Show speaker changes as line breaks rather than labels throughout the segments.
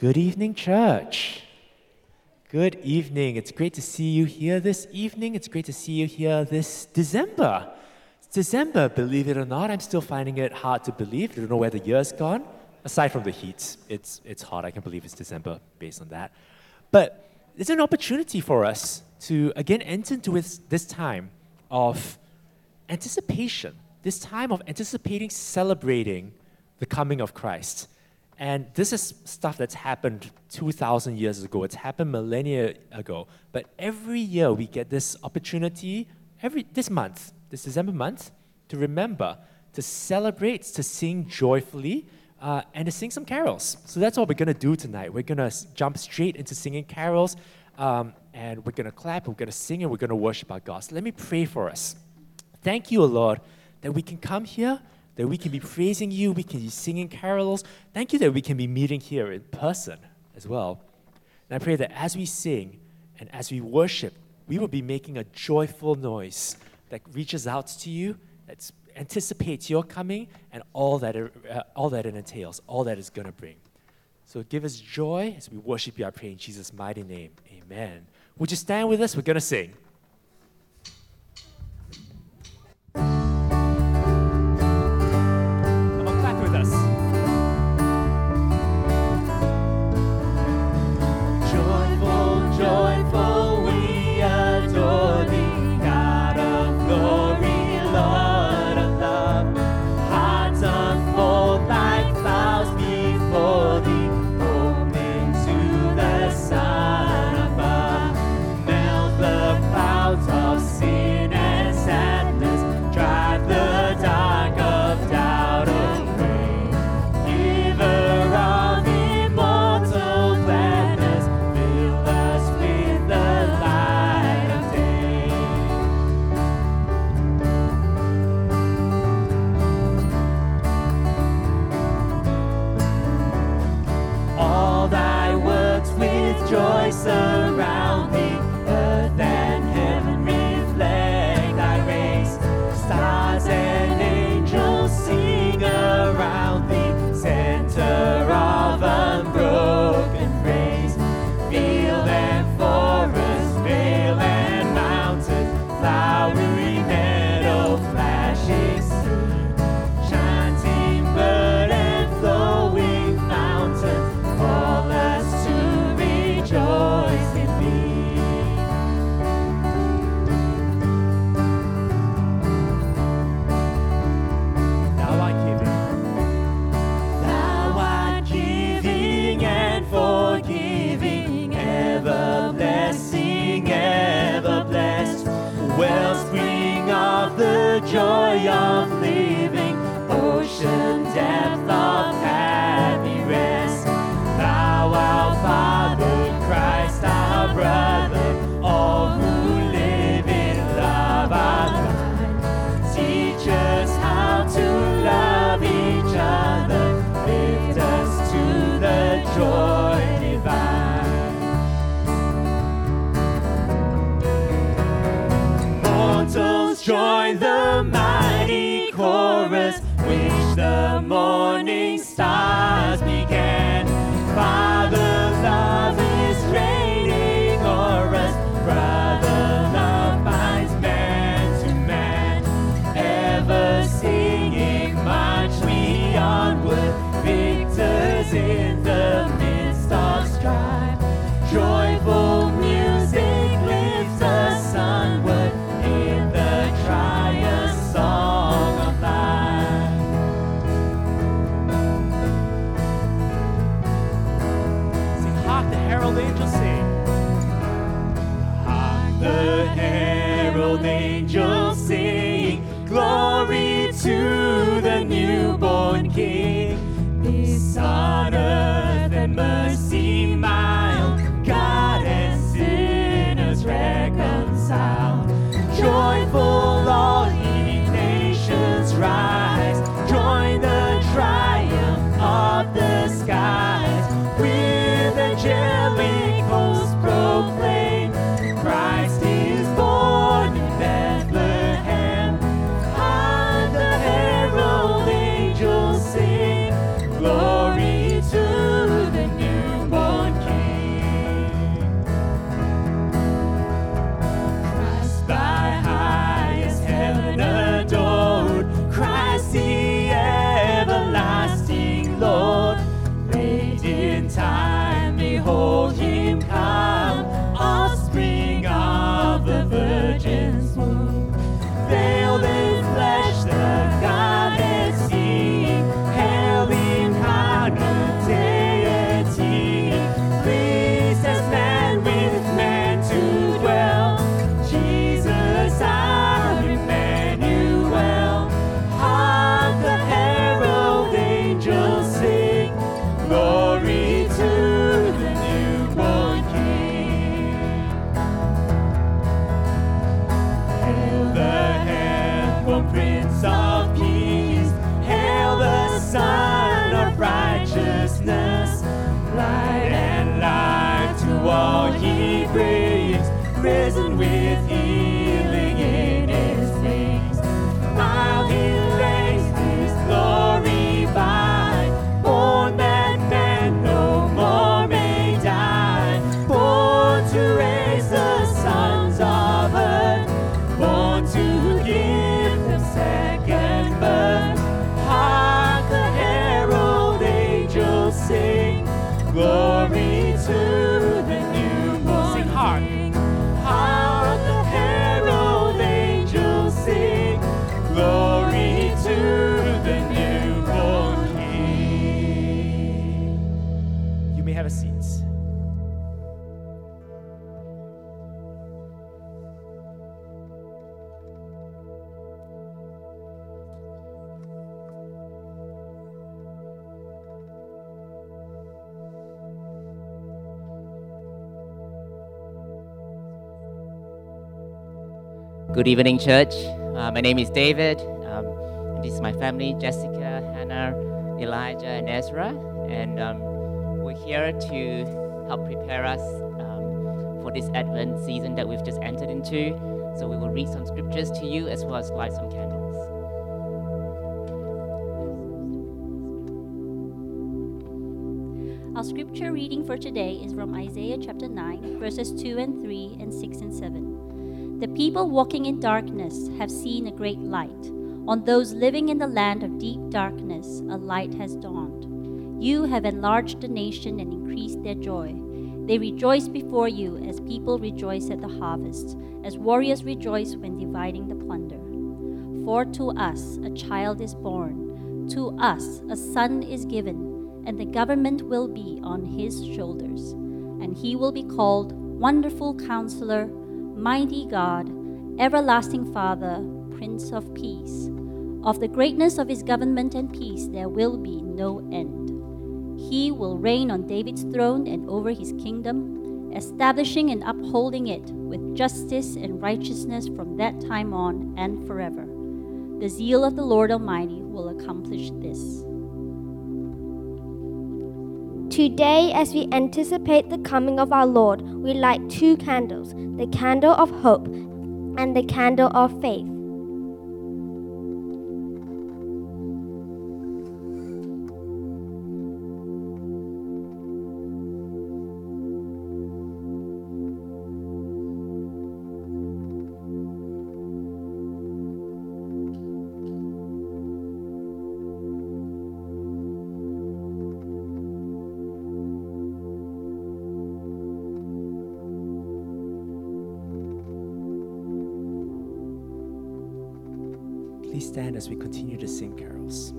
Good evening, church. Good evening. It's great to see you here this evening. It's great to see you here this December. It's December, believe it or not. I'm still finding it hard to believe. I don't know where the year's gone. Aside from the heat, it's hot. I can believe it's December based on that. But it's an opportunity for us to again enter into this time of anticipation, this time of anticipating, celebrating the coming of Christ. And this is stuff that's happened 2,000 years ago. It's happened millennia ago. But every year we get this opportunity, this December month, to remember, to celebrate, to sing joyfully, and to sing some carols. So that's what we're going to do tonight. We're going to jump straight into singing carols, and we're going to clap, we're going to sing, and we're going to worship our God. So let me pray for us. Thank you, O Lord, that we can come here, that we can be praising you, we can be singing carols. Thank you that we can be meeting here in person as well. And I pray that as we sing and as we worship, we will be making a joyful noise that reaches out to you, that anticipates your coming and all that it entails, all that it's going to bring. So give us joy as we worship you, I pray in Jesus' mighty name. Amen. Would you stand with us? We're going to sing.
Join the mighty chorus, which the morning stars began. Father's love is reigning o'er us, brother love binds man to man. Ever singing, march we onward, victors in the midst of strife. Joyful music lifts us onward in the triumphant song of life.
Sing, hark the herald angels sing.
Hark the herald angels sing, glory to the newborn King. Peace on earth and mercy mild, God and sinners reconciled. Joyful all ye nations rise, join the triumph of the skies. With angelic hosts proclaim, Christ is born in Bethlehem. risen with healing in his wings. While he reigns, his glory by, born that man no more may die, born to raise the sons of earth, born to give them second birth. Hark the herald angels sing, glory to the newborn.
Sing hard.
King. Hark the herald angels sing, glory to the newborn King.
You may have a seat.
Good evening, church. My name is David. And this is my family, Jessica, Hannah, Elijah, and Ezra. And we're here to help prepare us for this Advent season that we've just entered into. So we will read some scriptures to you as well as light some candles.
Our scripture reading for today is from Isaiah chapter 9, verses 2 and 3 and 6 and 7. The people walking in darkness have seen a great light. On those living in the land of deep darkness, a light has dawned. You have enlarged the nation and increased their joy. They rejoice before you as people rejoice at the harvest, as warriors rejoice when dividing the plunder. For to us a child is born, to us a son is given, and the government will be on his shoulders. And he will be called Wonderful Counselor, Mighty God, Everlasting Father, Prince of Peace. Of the greatness of his government and peace there will be no end. He will reign on David's throne and over his kingdom, establishing and upholding it with justice and righteousness from that time on and forever. The zeal of the Lord Almighty will accomplish this.
Today, as we anticipate the coming of our Lord, we light two candles, the candle of hope and the candle of faith.
Please stand as we continue to sing carols.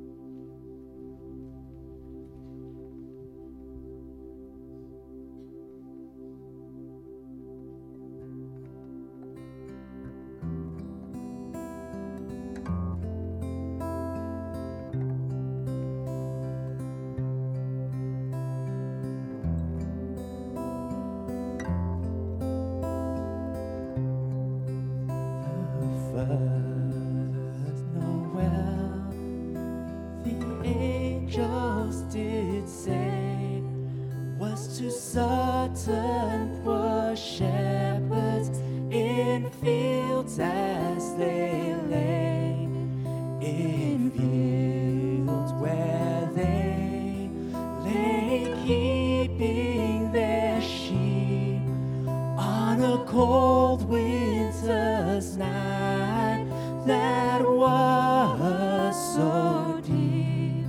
Certain poor shepherds in fields as they lay, in fields where they lay keeping their sheep on a cold winter's night that was so deep.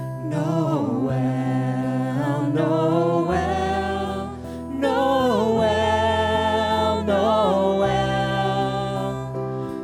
Noel, Noel, Noel, Noel,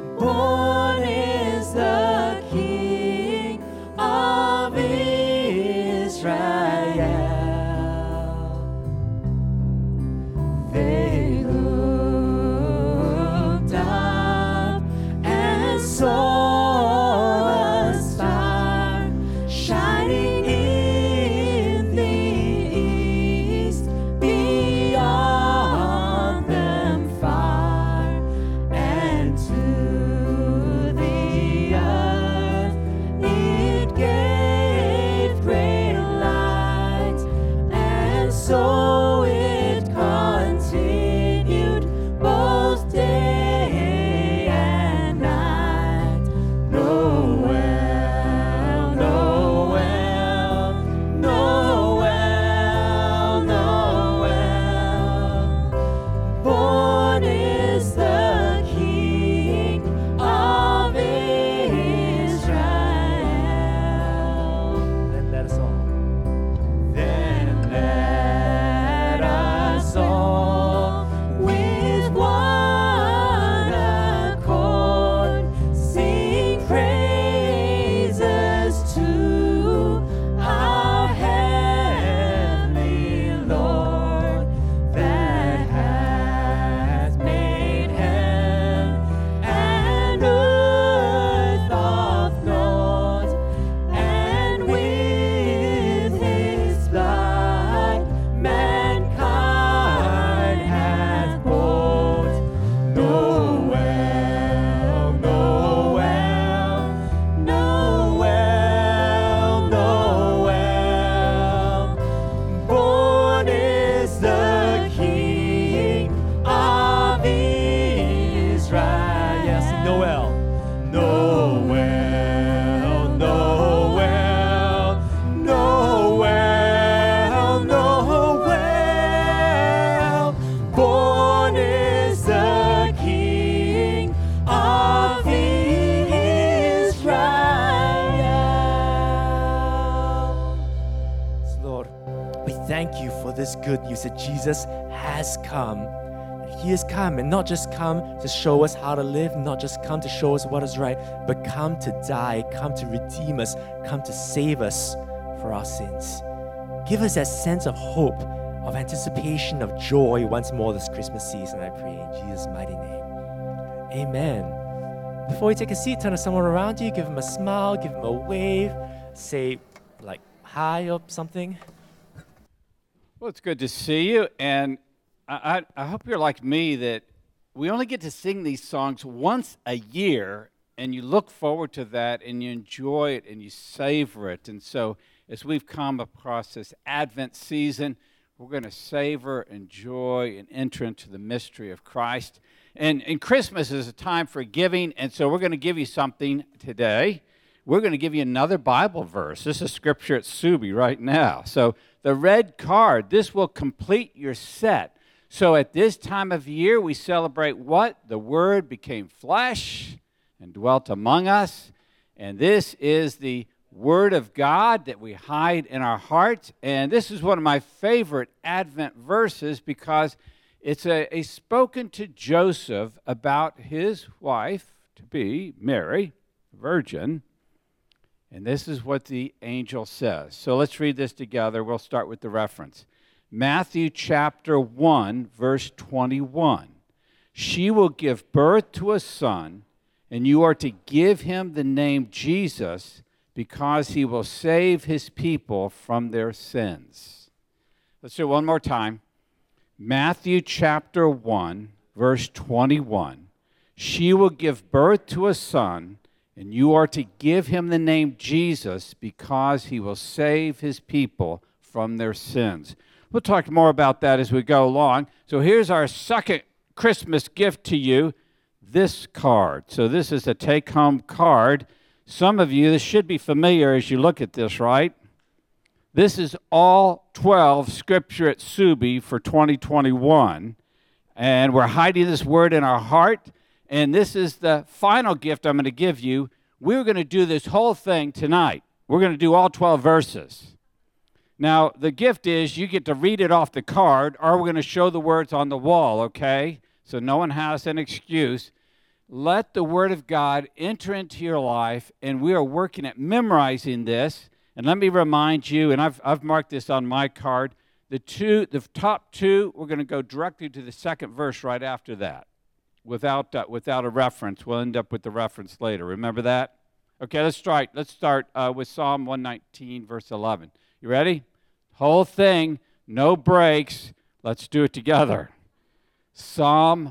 We thank you for this good news that Jesus has come. He has come, and not just come to show us how to live, not just come to show us what is right, but come to die, come to redeem us, come to save us for our sins. Give us that sense of hope, of anticipation, of joy once more this Christmas season, I pray in Jesus' mighty name. Amen. Before you take a seat, turn to someone around you, give them a smile, give them a wave, say like hi or something.
Well, it's good to see you, and I hope you're like me, that we only get to sing these songs once a year, and you look forward to that, and you enjoy it, and you savor it. And so as we've come across this Advent season, we're going to savor, enjoy, and enter into the mystery of Christ. And Christmas is a time for giving, and so we're going to give you something today. We're going to give you another Bible verse. This is scripture at Subi right now. So the red card, this will complete your set. So at this time of year, we celebrate what? The Word became flesh and dwelt among us. And this is the Word of God that we hide in our hearts. And this is one of my favorite Advent verses because it's a spoken to Joseph about his wife-to-be, Mary, virgin. And this is what the angel says. So let's read this together. We'll start with the reference. Matthew chapter 1, verse 21. She will give birth to a son, and you are to give him the name Jesus, because he will save his people from their sins. Let's do it one more time. Matthew chapter 1, verse 21. She will give birth to a son, and you are to give him the name Jesus, because he will save his people from their sins. We'll talk more about that as we go along. So here's our second Christmas gift to you, this card. So this is a take-home card. Some of you, this should be familiar as you look at this, right? This is all 12 Scripture at Subi for 2021. And we're hiding this word in our heart. And this is the final gift I'm going to give you. We're going to do this whole thing tonight. We're going to do all 12 verses. Now, the gift is you get to read it off the card, or we're going to show the words on the wall, okay? So no one has an excuse. Let the Word of God enter into your life, and we are working at memorizing this. And let me remind you, and I've marked this on my card, the top two, we're going to go directly to the second verse right after that, without a reference. We'll end up with the reference later. Remember that? Okay, let's start with Psalm 119, verse 11. You ready? Whole thing, no breaks. Let's do it together. Psalm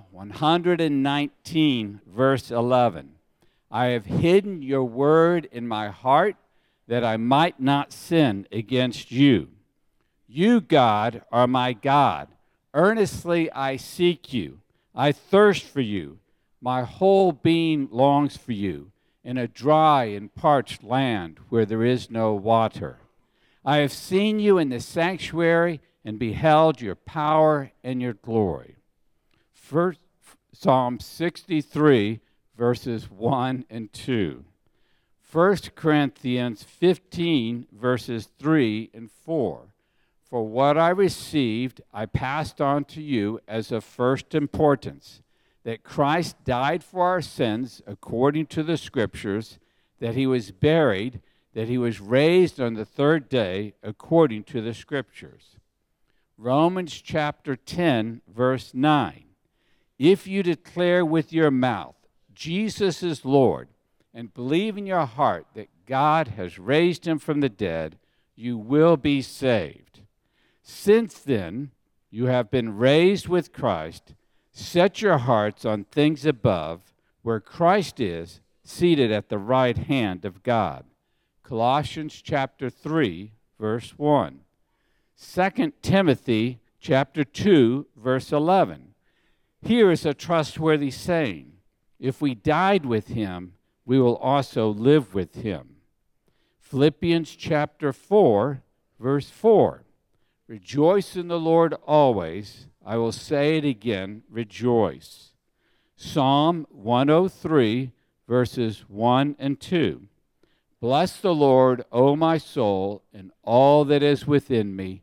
119, verse 11. I have hidden your word in my heart that I might not sin against you. You, God, are my God. Earnestly I seek you. I thirst for you. My whole being longs for you in a dry and parched land where there is no water. I have seen you in the sanctuary and beheld your power and your glory. First, Psalm 63, verses 1 and 2. 1 Corinthians 15, verses 3 and 4. For what I received, I passed on to you as of first importance, that Christ died for our sins according to the Scriptures, that he was buried, that he was raised on the third day according to the Scriptures. Romans chapter 10, verse 9. If you declare with your mouth, Jesus is Lord, and believe in your heart that God has raised him from the dead, you will be saved. Since then, you have been raised with Christ. Set your hearts on things above, where Christ is, seated at the right hand of God. Colossians chapter 3, verse 1. 2 Timothy chapter 2, verse 11. Here is a trustworthy saying. If we died with him, we will also live with him. Philippians chapter 4, verse 4. Rejoice in the Lord always. I will say it again, rejoice. Psalm 103, verses 1 and 2. Bless the Lord, O my soul, and all that is within me.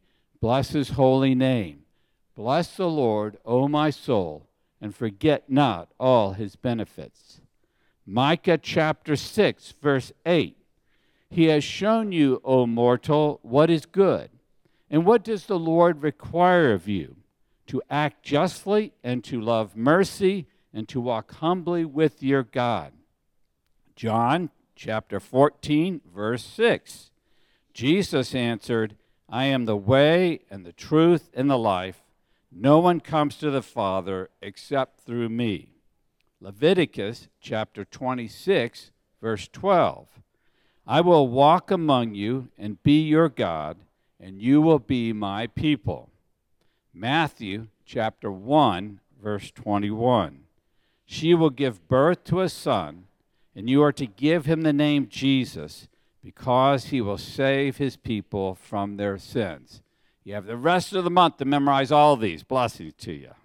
Bless his holy name. Bless the Lord, O my soul, and forget not all his benefits. Micah chapter 6, verse 8. He has shown you, O mortal, what is good. And what does the Lord require of you? To act justly and to love mercy and to walk humbly with your God. John chapter 14, verse 6. Jesus answered, I am the way and the truth and the life. No one comes to the Father except through me. Leviticus chapter 26, verse 12. I will walk among you and be your God, and you will be my people. Matthew chapter 1, verse 21. She will give birth to a son, and you are to give him the name Jesus, because he will save his people from their sins. You have the rest of the month to memorize all these. Blessings to you.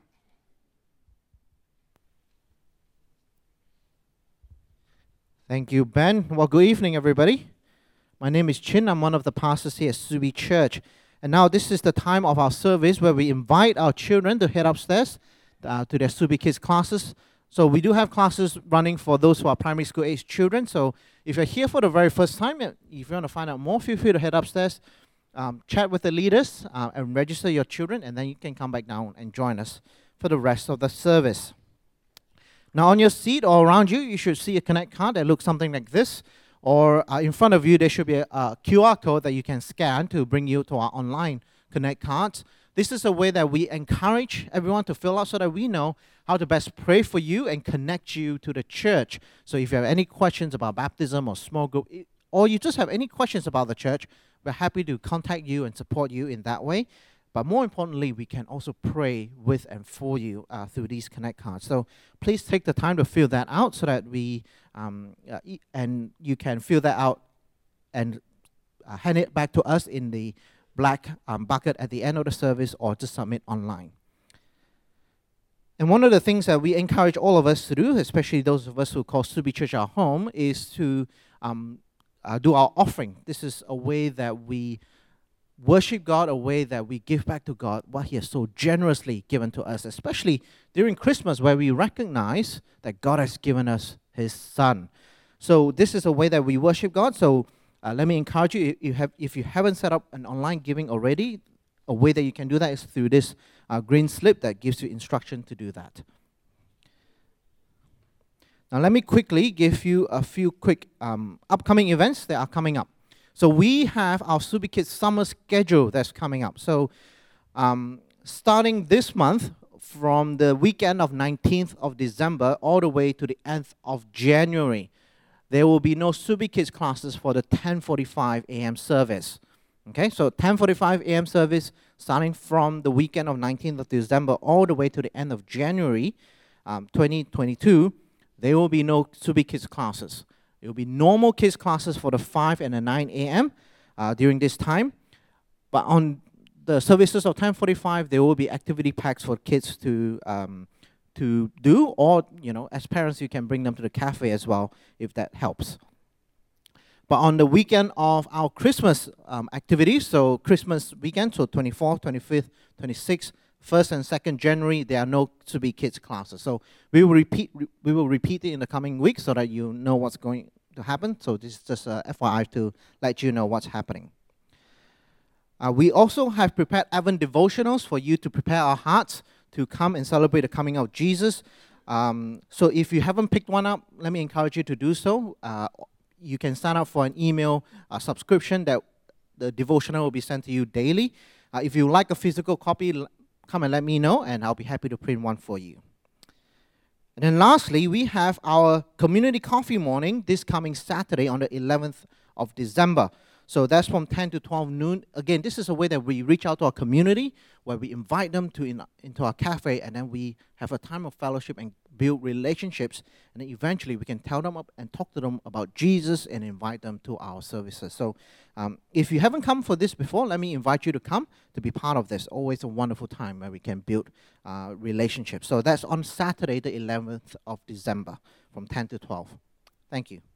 Thank you, Ben. Well, good evening, everybody. My name is Chin. I'm one of the pastors here at Subi Church. And now this is the time of our service where we invite our children to head upstairs to their Subi Kids classes. So we do have classes running for those who are primary school age children. So if you're here for the very first time, if you want to find out more, feel free to head upstairs, chat with the leaders, and register your children, and then you can come back down and join us for the rest of the service. Now on your seat or around you, you should see a Connect card that looks something like this. Or in front of you, there should be a QR code that you can scan to bring you to our online Connect cards. This is a way that we encourage everyone to fill out so that we know how to best pray for you and connect you to the church. So if you have any questions about baptism or small group, or you just have any questions about the church, we're happy to contact you and support you in that way. But more importantly, we can also pray with and for you through these Connect cards. So please take the time to fill that out so that we, and you can fill that out and hand it back to us in the black bucket at the end of the service, or just submit online. And one of the things that we encourage all of us to do, especially those of us who call Subi Church our home, is to do our offering. This is a way that we worship God, a way that we give back to God what He has so generously given to us, especially during Christmas, where we recognize that God has given us His Son. So this is a way that we worship God. So let me encourage you, if you haven't set up an online giving already, a way that you can do that is through this green slip that gives you instruction to do that. Now let me quickly give you a few quick upcoming events that are coming up. So we have our Subi Kids summer schedule that's coming up. So starting this month, from the weekend of 19th of December all the way to the 10th of January, there will be no Subi Kids classes for the 10:45 a.m. service. Okay, so 10:45 a.m. service starting from the weekend of 19th of December all the way to the end of January 2022, there will be no Subi Kids classes. There will be normal kids classes for the 5 and the 9 a.m. During this time. But on the services of 10:45, there will be activity packs for kids to do, or as parents, you can bring them to the cafe as well if that helps. But on the weekend of our Christmas activities, so Christmas weekend, so 24th, 25th, 26th, 1st and 2nd January, there are no Subi Kids classes. So we will repeat it in the coming weeks so that you know what's going to happen. So this is just a FYI to let you know what's happening. We also have prepared Advent devotionals for you to prepare our hearts to come and celebrate the coming of Jesus. So if you haven't picked one up, let me encourage you to do so. You can sign up for an email subscription that the devotional will be sent to you daily. If you like a physical copy, come and let me know, and I'll be happy to print one for you. And then lastly, we have our community coffee morning this coming Saturday on the 11th of December. So that's from 10 to 12 noon. Again, this is a way that we reach out to our community, where we invite them into our cafe, and then we have a time of fellowship and build relationships. And then eventually we can tell them up and talk to them about Jesus and invite them to our services. So if you haven't come for this before, let me invite you to come to be part of this. Always a wonderful time where we can build relationships. So that's on Saturday, the 11th of December from 10 to 12. Thank you.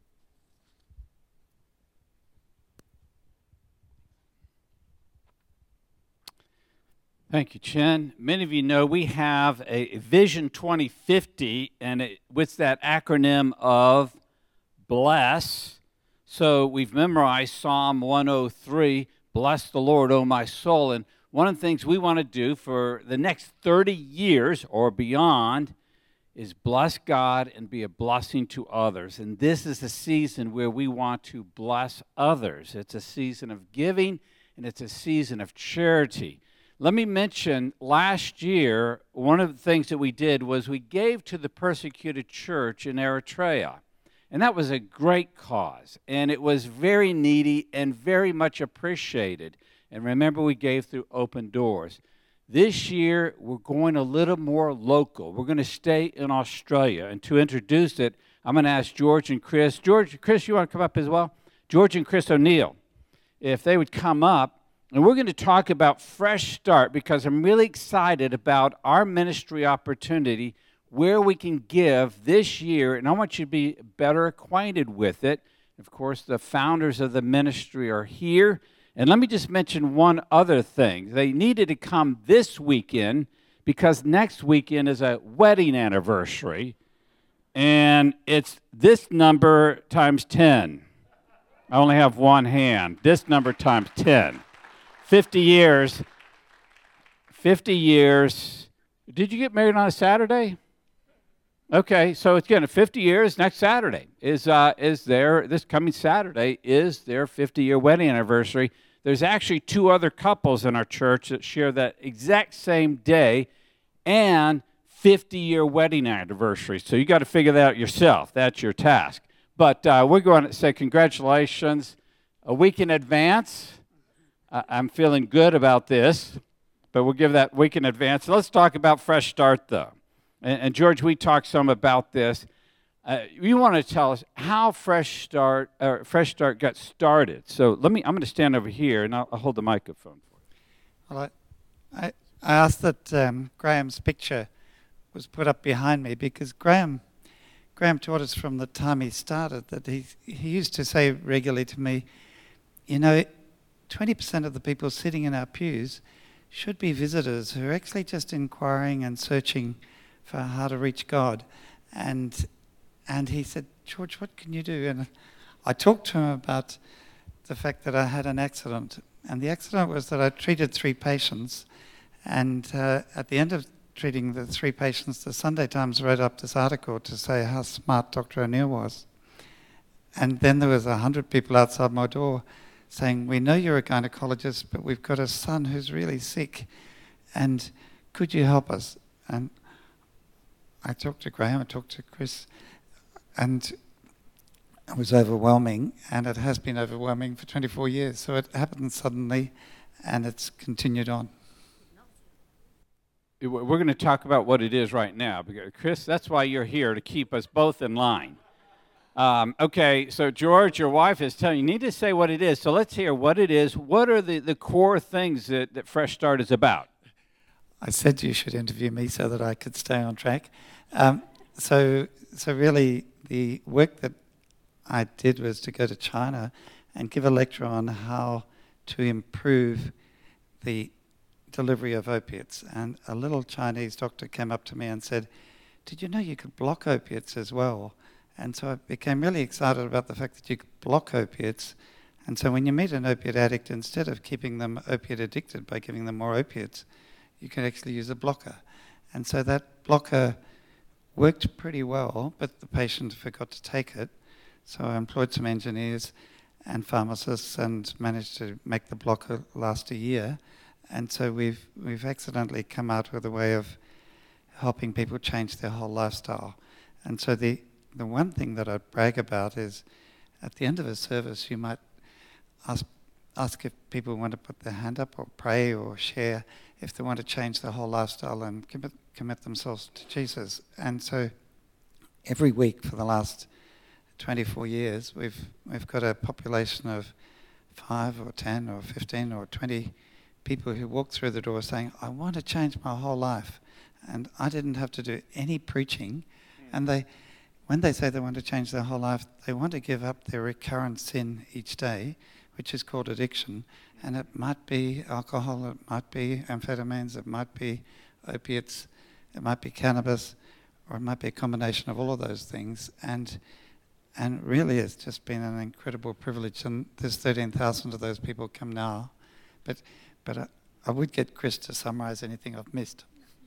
Thank you, Chen. Many of you know we have a Vision 2050, and what's that acronym of BLESS. So we've memorized Psalm 103, bless the Lord, O my soul. And one of the things we want to do for the next 30 years or beyond is bless God and be a blessing to others. And this is a season where we want to bless others. It's a season of giving, and it's a season of charity. Let me mention, last year, one of the things that we did was we gave to the persecuted church in Eritrea. And that was a great cause. And it was very needy and very much appreciated. And remember, we gave through Open Doors. This year, we're going a little more local. We're going to stay in Australia. And to introduce it, I'm going to ask George and Chris. Chris, you want to come up as well? George and Chris O'Neill, if they would come up. And we're going to talk about Fresh Start because I'm really excited about our ministry opportunity where we can give this year, and I want you to be better acquainted with it. Of course, the founders of the ministry are here. And let me just mention one other thing. They needed to come this weekend because next weekend is a wedding anniversary, and it's this number times 10. I only have one hand. This number times 10. 50 years. 50 years. Did you get married on a Saturday? Okay, so it's again 50 years. Next Saturday is this coming Saturday is their 50-year wedding anniversary. There's actually 2 other couples in our church that share that exact same day and 50-year wedding anniversary. So you got to figure that out yourself. That's your task. But we're going to say congratulations a week in advance. I'm feeling good about this, but we'll give that week in advance. Let's talk about Fresh Start, though. And George, we talked some about this. You want to tell us how Fresh Start got started. So I'm going to stand over here, and I'll hold the microphone for you.
Well, I asked that Graham's picture was put up behind me because Graham taught us from the time he started that he used to say regularly to me, 20% of the people sitting in our pews should be visitors who are actually just inquiring and searching for how to reach God. And he said, George, what can you do? And I talked to him about the fact that I had an accident. And the accident was that I treated 3 patients. And at the end of treating the 3 patients, the Sunday Times wrote up this article to say how smart Dr. O'Neill was. And then there was 100 people outside my door saying, we know you're a gynecologist, but we've got a son who's really sick, and could you help us? And I talked to Graham, I talked to Chris, and it was overwhelming, and it has been overwhelming for 24 years. So it happened suddenly, and it's continued on.
We're going to talk about what it is right now. Because Chris, that's why you're here, to keep us both in line. Okay, so George, your wife is telling you need to say what it is. So let's hear what it is. What are the core things that Fresh Start is about?
I said you should interview me so that I could stay on track. So really, the work that I did was to go to China and give a lecture on how to improve the delivery of opiates. And a little Chinese doctor came up to me and said, did you know you could block opiates as well? And so I became really excited about the fact that you could block opiates. And so when you meet an opiate addict, instead of keeping them opiate addicted by giving them more opiates, you can actually use a blocker. And so that blocker worked pretty well, but the patient forgot to take it. So I employed some engineers and pharmacists and managed to make the blocker last a year. And so we've accidentally come out with a way of helping people change their whole lifestyle. And so the one thing that I'd brag about is at the end of a service, you might ask if people want to put their hand up or pray or share if they want to change their whole lifestyle and commit themselves to Jesus. And so every week for the last 24 years, we've got a population of 5 or 10 or 15 or 20 people who walk through the door saying, I want to change my whole life. And I didn't have to do any preaching. And when they say they want to change their whole life, they want to give up their recurrent sin each day, which is called addiction. And it might be alcohol, it might be amphetamines, it might be opiates, it might be cannabis, or it might be a combination of all of those things. And really it's just been an incredible privilege. And there's 13,000 of those people come now. But I would get Chris to summarize anything I've missed.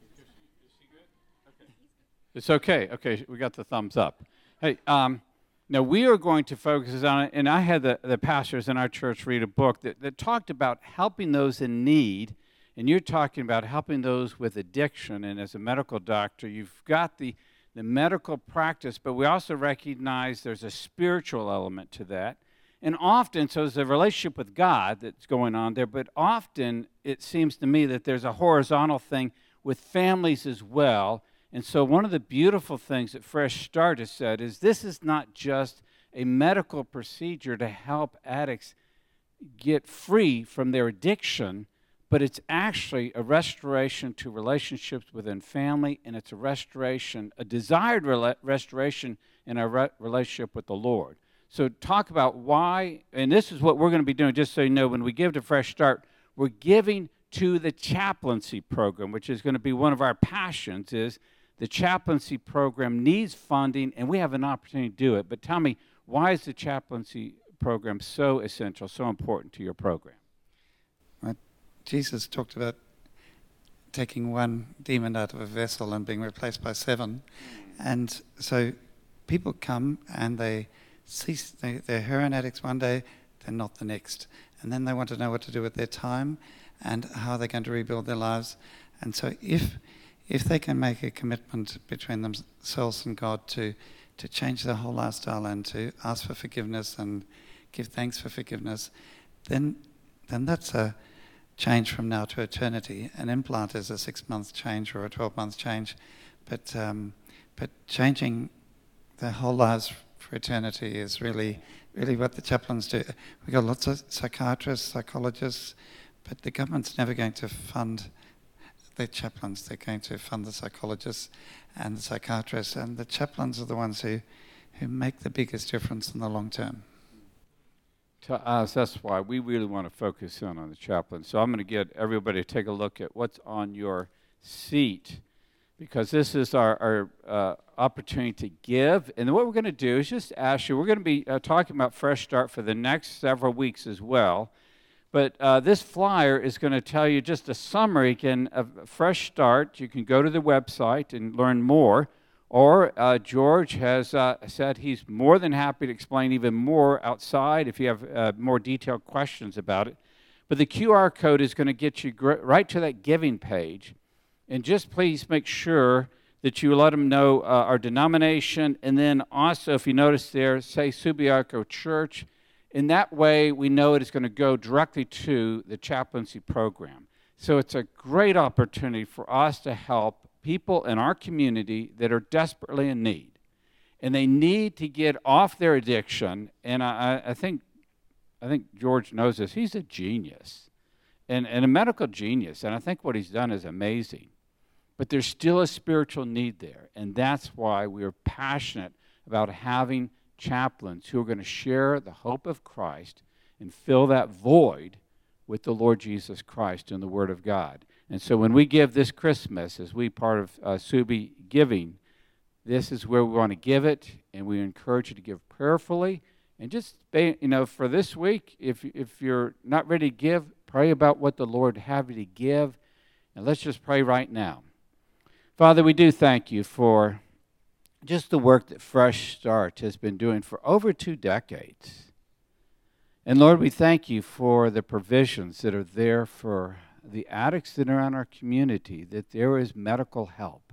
It's okay. Okay, we got the thumbs up. Hey, now we are going to focus on it, and I had the pastors in our church read a book that talked about helping those in need, and you're talking about helping those with addiction, and as a medical doctor, you've got the medical practice, but we also recognize there's a spiritual element to that. And often, so there's a relationship with God that's going on there, but often it seems to me that there's a horizontal thing with families as well. And so one of the beautiful things that Fresh Start has said is this is not just a medical procedure to help addicts get free from their addiction, but it's actually a restoration to relationships within family, and it's a restoration, a desired restoration in our relationship with the Lord. So talk about why, and this is what we're going to be doing, just so you know, when we give to Fresh Start, we're giving to the chaplaincy program, which is going to be one of our passions, is the chaplaincy program needs funding, and we have an opportunity to do it. But tell me, why is the chaplaincy program so essential, so important to your program?
Well, Jesus talked about taking one demon out of a vessel and being replaced by 7. And so people come and they cease, they're heroin addicts one day, they're not the next. And then they want to know what to do with their time and how they're going to rebuild their lives. And so if they can make a commitment between themselves and God to change their whole lifestyle and to ask for forgiveness and give thanks for forgiveness, then that's a change from now to eternity. An implant is a 6-month change or a 12-month change, but changing their whole lives for eternity is really what the chaplains do. We've got lots of psychiatrists, psychologists, but the government's never going to fund the chaplains. They're going to fund the psychologists and the psychiatrists, and the chaplains are the ones who make the biggest difference in the long term.
To us, that's why we really want to focus in on the chaplain. So I'm going to get everybody to take a look at what's on your seat, because this is our opportunity to give. And what we're going to do is just ask you, we're going to be talking about Fresh Start for the next several weeks as well. But this flyer is going to tell you just a summary of Fresh Start. You can go to the website and learn more. Or George has said he's more than happy to explain even more outside if you have more detailed questions about it. But the QR code is going to get you right to that giving page. And just please make sure that you let them know our denomination. And then also, if you notice there, say Subiaco Church. In that way, we know it is going to go directly to the chaplaincy program. So it's a great opportunity for us to help people in our community that are desperately in need. And they need to get off their addiction. And I think George knows this. He's a genius and a medical genius. And I think what he's done is amazing. But there's still a spiritual need there. And that's why we are passionate about having chaplains who are going to share the hope of Christ and fill that void with the Lord Jesus Christ and the Word of God. And so when we give this Christmas, as we part of Subi Giving, this is where we want to give it, and we encourage you to give prayerfully. And just, for this week, if you're not ready to give, pray about what the Lord have you to give. And let's just pray right now. Father, we do thank you for just the work that Fresh Start has been doing for over 2 decades. And Lord, we thank you for the provisions that are there for the addicts that are in our community, that there is medical help.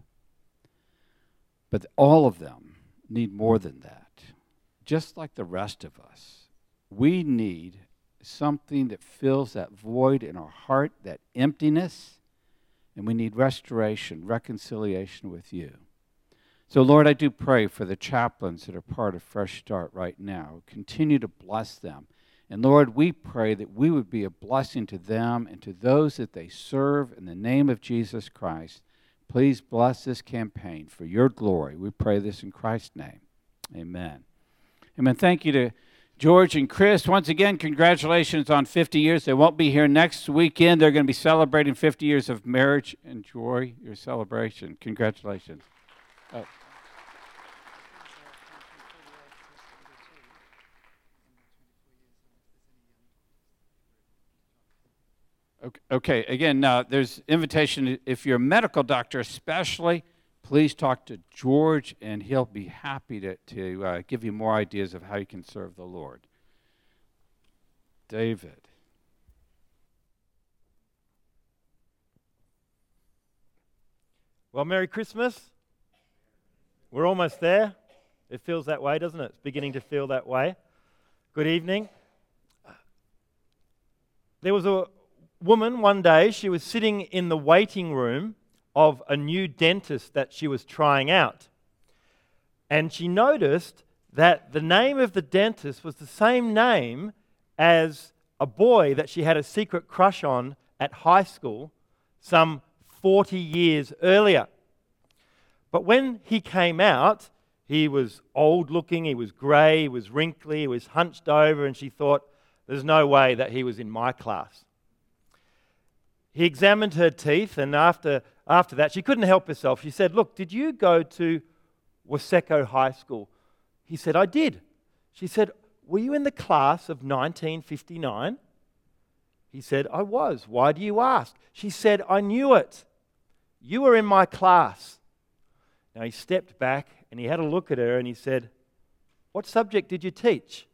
But all of them need more than that. Just like the rest of us, we need something that fills that void in our heart, that emptiness, and we need restoration, reconciliation with you. So, Lord, I do pray for the chaplains that are part of Fresh Start right now. Continue to bless them. And, Lord, we pray that we would be a blessing to them and to those that they serve in the name of Jesus Christ. Please bless this campaign for your glory. We pray this in Christ's name. Amen. Amen. Thank you George and Chris, once again, congratulations on 50 years. They won't be here next weekend. They're going to be celebrating 50 years of marriage. Enjoy your celebration. Congratulations. Oh. Okay, again, there's invitation. If you're a medical doctor especially, please talk to George, and he'll be happy to give you more ideas of how you can serve the Lord. David.
Well, Merry Christmas. We're almost there. It feels that way, doesn't it? It's beginning to feel that way. Good evening. There was a woman one day, she was sitting in the waiting room of a new dentist that she was trying out. And she noticed that the name of the dentist was the same name as a boy that she had a secret crush on at high school some 40 years earlier. But when he came out, he was old looking, he was grey, he was wrinkly, he was hunched over, and she thought, there's no way that he was in my class. He examined her teeth, and after that, she couldn't help herself. She said, look, did you go to Waseco High School? He said, I did. She said, were you in the class of 1959? He said, I was. Why do you ask? She said, I knew it. You were in my class. Now he stepped back, and he had a look at her, and he said, what subject did you teach?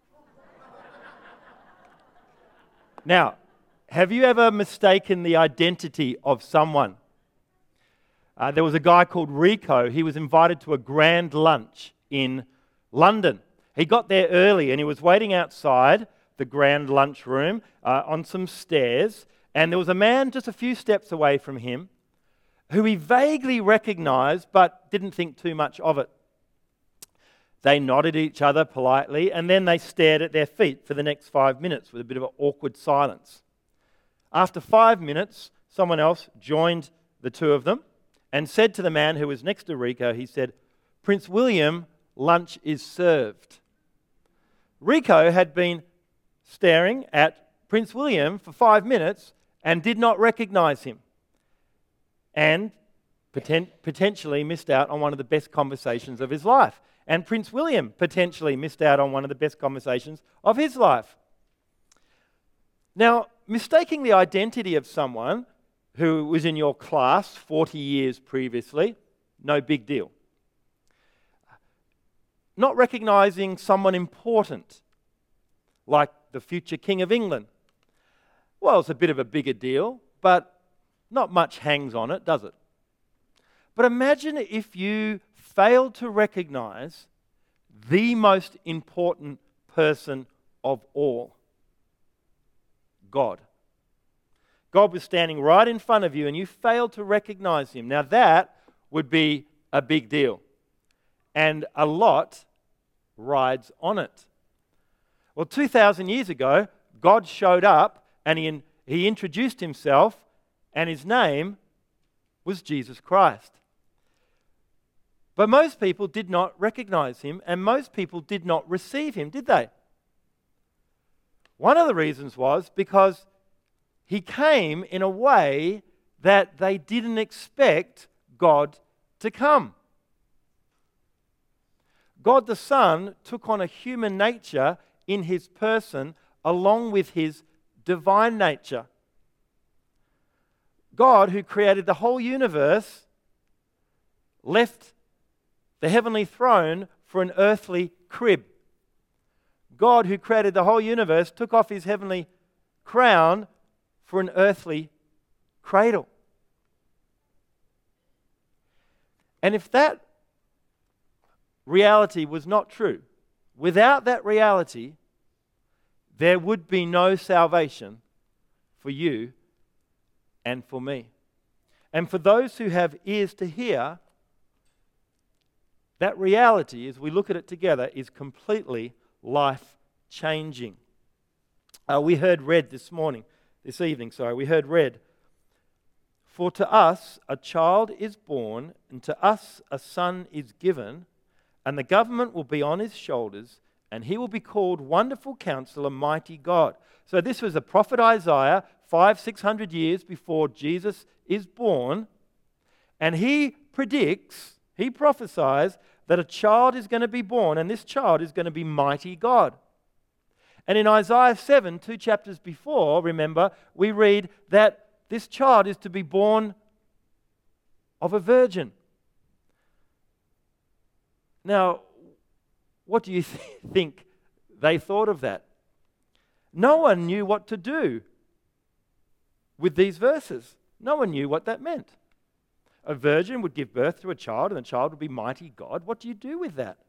Now, have you ever mistaken the identity of someone? There was a guy called Rico. He was invited to a grand lunch in London. He got there early and he was waiting outside the grand lunchroom on some stairs, and there was a man just a few steps away from him who he vaguely recognized but didn't think too much of it. They nodded at each other politely, and then they stared at their feet for the next 5 minutes with a bit of an awkward silence. After 5 minutes, someone else joined the two of them and said to the man who was next to Rico, he said, Prince William, lunch is served. Rico had been staring at Prince William for 5 minutes and did not recognize him, and potentially missed out on one of the best conversations of his life. And Prince William potentially missed out on one of the best conversations of his life. Now, mistaking the identity of someone who was in your class 40 years previously, no big deal. Not recognizing someone important, like the future King of England, well, it's a bit of a bigger deal, but not much hangs on it, does it? But imagine if you failed to recognize the most important person of all, God. God was standing right in front of you and you failed to recognize him. Now that would be a big deal. And a lot rides on it. Well, 2,000 years ago, God showed up and he introduced himself, and his name was Jesus Christ. But most people did not recognize him, and most people did not receive him, did they? One of the reasons was because he came in a way that they didn't expect God to come. God the Son took on a human nature in his person along with his divine nature. God, who created the whole universe, left the heavenly throne for an earthly crib. God, who created the whole universe, took off his heavenly crown for an earthly cradle. And if that reality was not true, without that reality, there would be no salvation for you and for me. And for those who have ears to hear, that reality, as we look at it together, is completely life-changing. We heard read this evening, we heard read, "For to us a child is born, and to us a son is given, and the government will be on his shoulders, and he will be called Wonderful Counselor, Mighty God. So this was the prophet Isaiah 500-600 years before Jesus is born, and he prophesies that a child is going to be born, and this child is going to be Mighty God. And in Isaiah 7, 2 chapters before, remember, we read that this child is to be born of a virgin. Now, what do you think they thought of that? No one knew what to do with these verses. No one knew what that meant. A virgin would give birth to a child, and the child would be Mighty God. What do you do with that?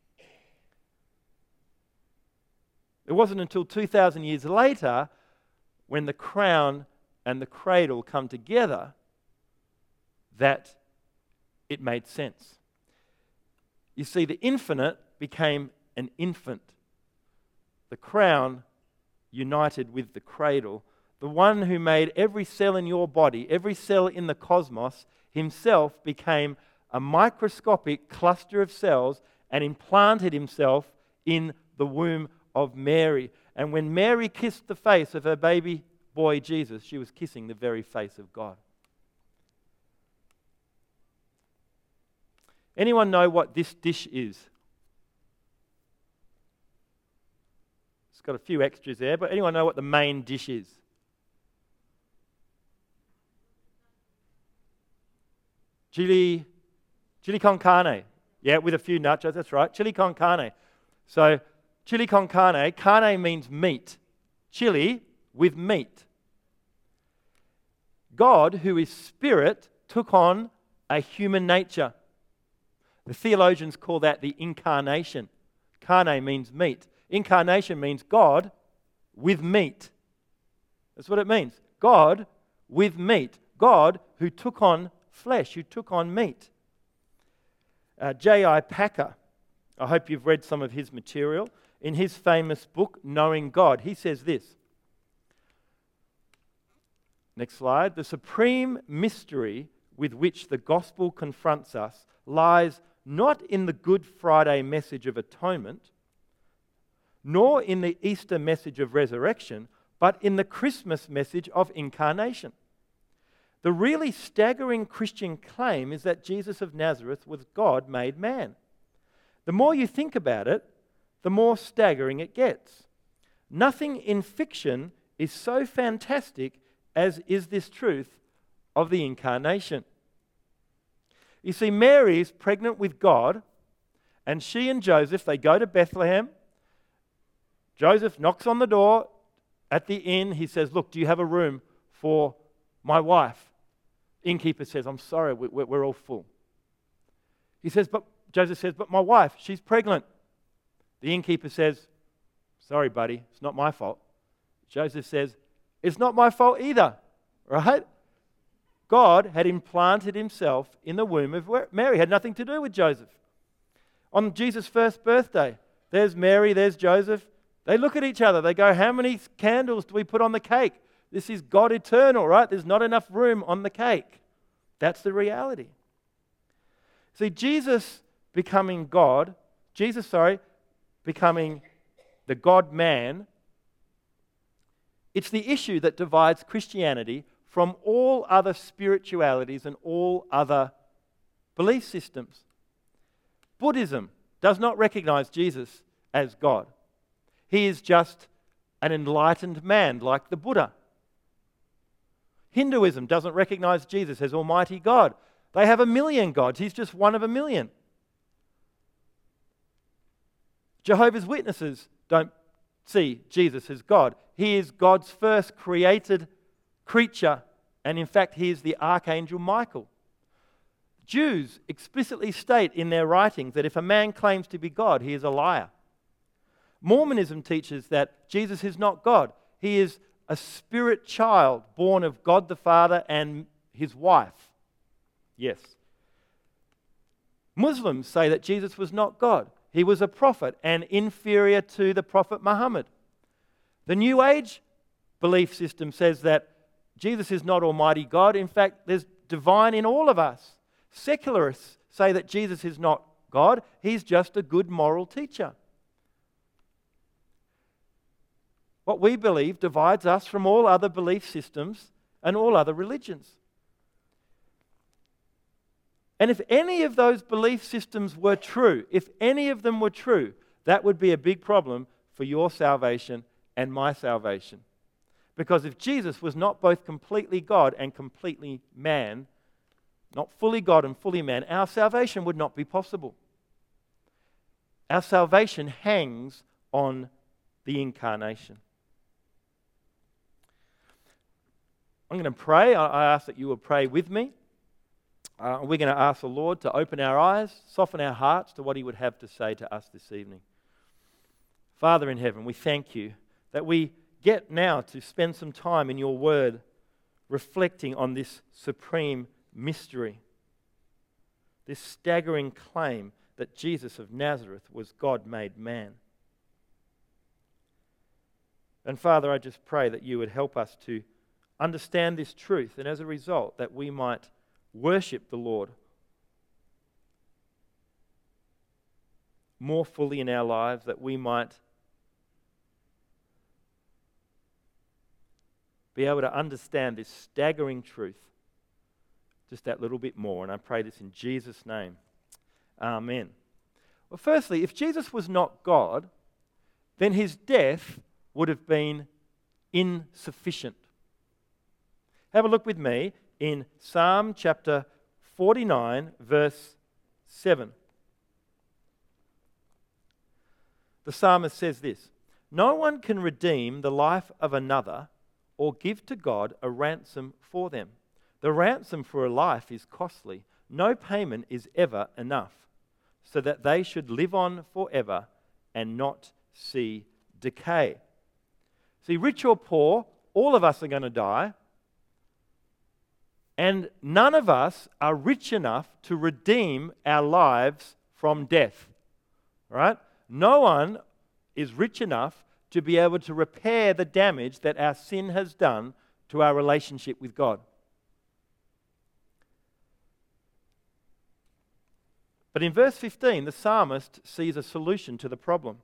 It wasn't until 2,000 years later, when the crown and the cradle come together, that it made sense. You see, the infinite became an infant. The crown united with the cradle. The one who made every cell in your body, every cell in the cosmos, himself became a microscopic cluster of cells and implanted himself in the womb of Mary. And when Mary kissed the face of her baby boy Jesus, she was kissing the very face of God. Anyone know what this dish is? It's got a few extras there, but anyone know what the main dish is? Chili con carne. Yeah, with a few nachos, that's right. Chili con carne. So, chili con carne, carne means meat. Chili with meat. God, who is spirit, took on a human nature. The theologians call that the incarnation. Carne means meat. Incarnation means God with meat. That's what it means. God with meat. God who took on flesh, who took on meat. J.I. Packer, I hope you've read some of his material. In his famous book, Knowing God, he says this. Next slide. The supreme mystery with which the gospel confronts us lies not in the Good Friday message of atonement, nor in the Easter message of resurrection, but in the Christmas message of incarnation. The really staggering Christian claim is that Jesus of Nazareth was God made man. The more you think about it, the more staggering it gets. Nothing in fiction is so fantastic as is this truth of the incarnation. You see, Mary is pregnant with God, and she and Joseph, they go to Bethlehem. Joseph knocks on the door at the inn. He says, "Look, do you have a room for my wife?" Innkeeper says, "I'm sorry, we're all full." Joseph says, "But my wife, she's pregnant." The innkeeper says, "Sorry, buddy, it's not my fault." Joseph says, "It's not my fault either," right? God had implanted himself in the womb of Mary. Had nothing to do with Joseph. On Jesus' first birthday, there's Mary, there's Joseph. They look at each other. They go, "How many candles do we put on the cake? This is God eternal, right? There's not enough room on the cake." That's the reality. See, Jesus becoming the God-man, it's the issue that divides Christianity from all other spiritualities and all other belief systems. Buddhism does not recognize Jesus as God. He is just an enlightened man like the Buddha. Hinduism doesn't recognize Jesus as Almighty God. They have 1,000,000 gods. He's just one of 1,000,000. Jehovah's Witnesses don't see Jesus as God. He is God's first created creature, and in fact, he is the Archangel Michael. Jews explicitly state in their writings that if a man claims to be God, he is a liar. Mormonism teaches that Jesus is not God. He is a spirit child born of God the Father and his wife. Yes. Muslims say that Jesus was not God. He was a prophet and inferior to the prophet Muhammad. The New Age belief system says that Jesus is not Almighty God. In fact, there's divine in all of us. Secularists say that Jesus is not God. He's just a good moral teacher. what we believe divides us from all other belief systems and all other religions. And if any of those belief systems were true, if any of them were true, that would be a big problem for your salvation and my salvation. Because if Jesus was not both completely God and completely man, not fully God and fully man, our salvation would not be possible. Our salvation hangs on the incarnation. I'm going to pray. I ask that you will pray with me. We're going to ask the Lord to open our eyes, soften our hearts to what He would have to say to us this evening. Father in heaven, we thank You that we get now to spend some time in Your Word reflecting on this supreme mystery, this staggering claim that Jesus of Nazareth was God made man. And Father, I just pray that You would help us to understand this truth, and as a result, that we might worship the Lord more fully in our lives, that we might be able to understand this staggering truth just that little bit more. And I pray this in Jesus' name. Amen. Well, firstly, if Jesus was not God, then His death would have been insufficient. Have a look with me in Psalm chapter 49, verse 7. The psalmist says this: "No one can redeem the life of another or give to God a ransom for them. The ransom for a life is costly. No payment is ever enough, so that they should live on forever and not see decay." See, rich or poor, all of us are going to die. And none of us are rich enough to redeem our lives from death. Right? No one is rich enough to be able to repair the damage that our sin has done to our relationship with God. But in verse 15, the psalmist sees a solution to the problem.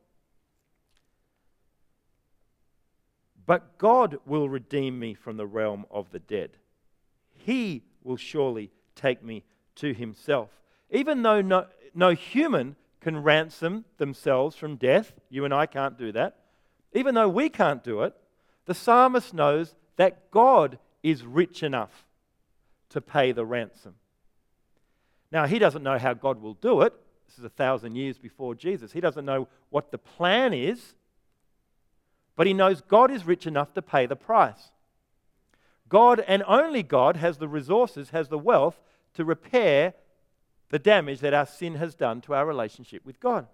"But God will redeem me from the realm of the dead. He will surely take me to Himself." Even though no human can ransom themselves from death, you and I can't do that. Even though we can't do it, the psalmist knows that God is rich enough to pay the ransom. Now, he doesn't know how God will do it. This is 1,000 years before Jesus. He doesn't know what the plan is, but he knows God is rich enough to pay the price. God, and only God, has the resources, has the wealth to repair the damage that our sin has done to our relationship with God.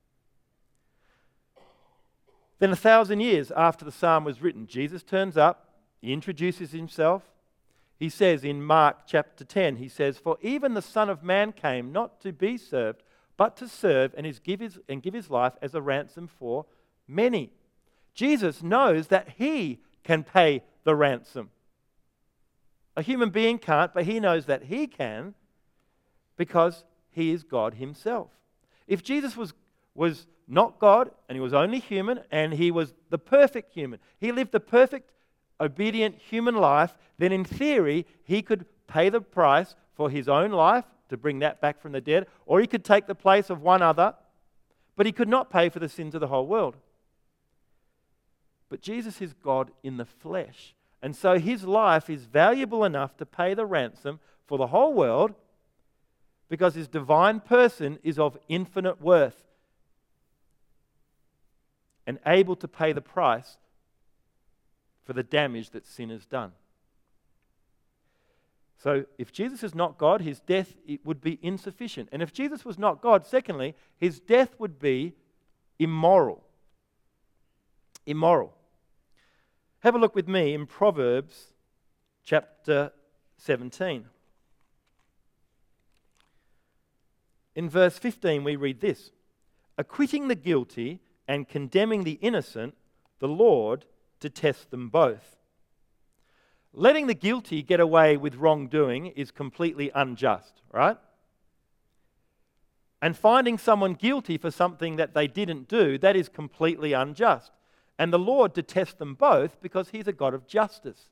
Then 1,000 years after the psalm was written, Jesus turns up, He introduces Himself. He says in Mark chapter 10, He says, "For even the Son of Man came not to be served, but to serve and give His life as a ransom for many." Jesus knows that He can pay the ransom. A human being can't, but He knows that He can because He is God Himself. If Jesus was not God and He was only human and He was the perfect human, He lived the perfect, obedient human life, then in theory He could pay the price for His own life to bring that back from the dead, or He could take the place of one other, but He could not pay for the sins of the whole world. But Jesus is God in the flesh. And so His life is valuable enough to pay the ransom for the whole world because His divine person is of infinite worth and able to pay the price for the damage that sin has done. So if Jesus is not God, His death would be insufficient. And if Jesus was not God, secondly, His death would be immoral. Immoral. Have a look with me in Proverbs chapter 17. In verse 15 we read this: "Acquitting the guilty and condemning the innocent, the Lord detests them both." Letting the guilty get away with wrongdoing is completely unjust, right? And finding someone guilty for something that they didn't do, that is completely unjust. And the Lord detests them both because he's a God of justice.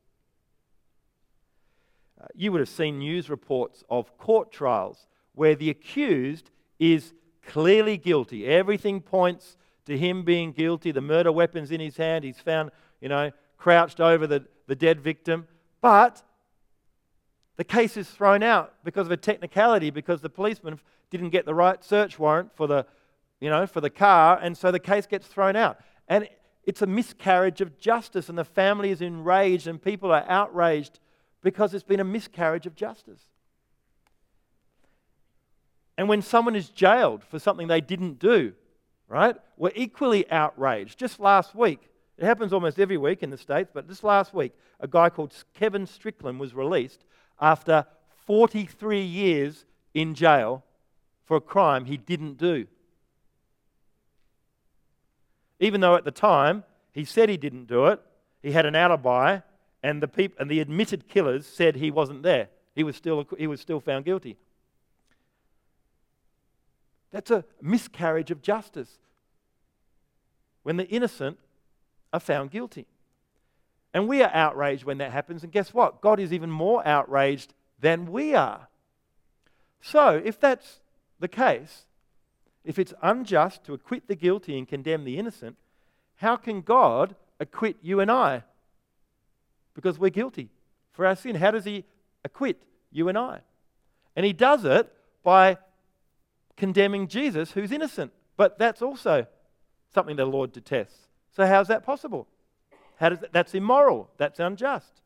You would have seen news reports of court trials where the accused is clearly guilty. Everything points to him being guilty. The murder weapon's in his hand. He's found, crouched over the dead victim. But the case is thrown out because of a technicality, because the policeman didn't get the right search warrant for the car, and so the case gets thrown out. And it's a miscarriage of justice, and the family is enraged, and people are outraged because it's been a miscarriage of justice. And when someone is jailed for something they didn't do, right, we're equally outraged. Just last week, it happens almost every week in the States, but just last week, a guy called Kevin Strickland was released after 43 years in jail for a crime he didn't do. Even though at the time he said he didn't do it, he had an alibi, and the admitted killers said he wasn't there. He was still found guilty. That's a miscarriage of justice when the innocent are found guilty. And we are outraged when that happens, and guess what? God is even more outraged than we are. So, if that's the case, if it's unjust to acquit the guilty and condemn the innocent, how can God acquit you and I? Because we're guilty for our sin. How does he acquit you and I? And he does it by condemning Jesus, who's innocent. But that's also something the Lord detests. So how's that possible? That's immoral. That's unjust.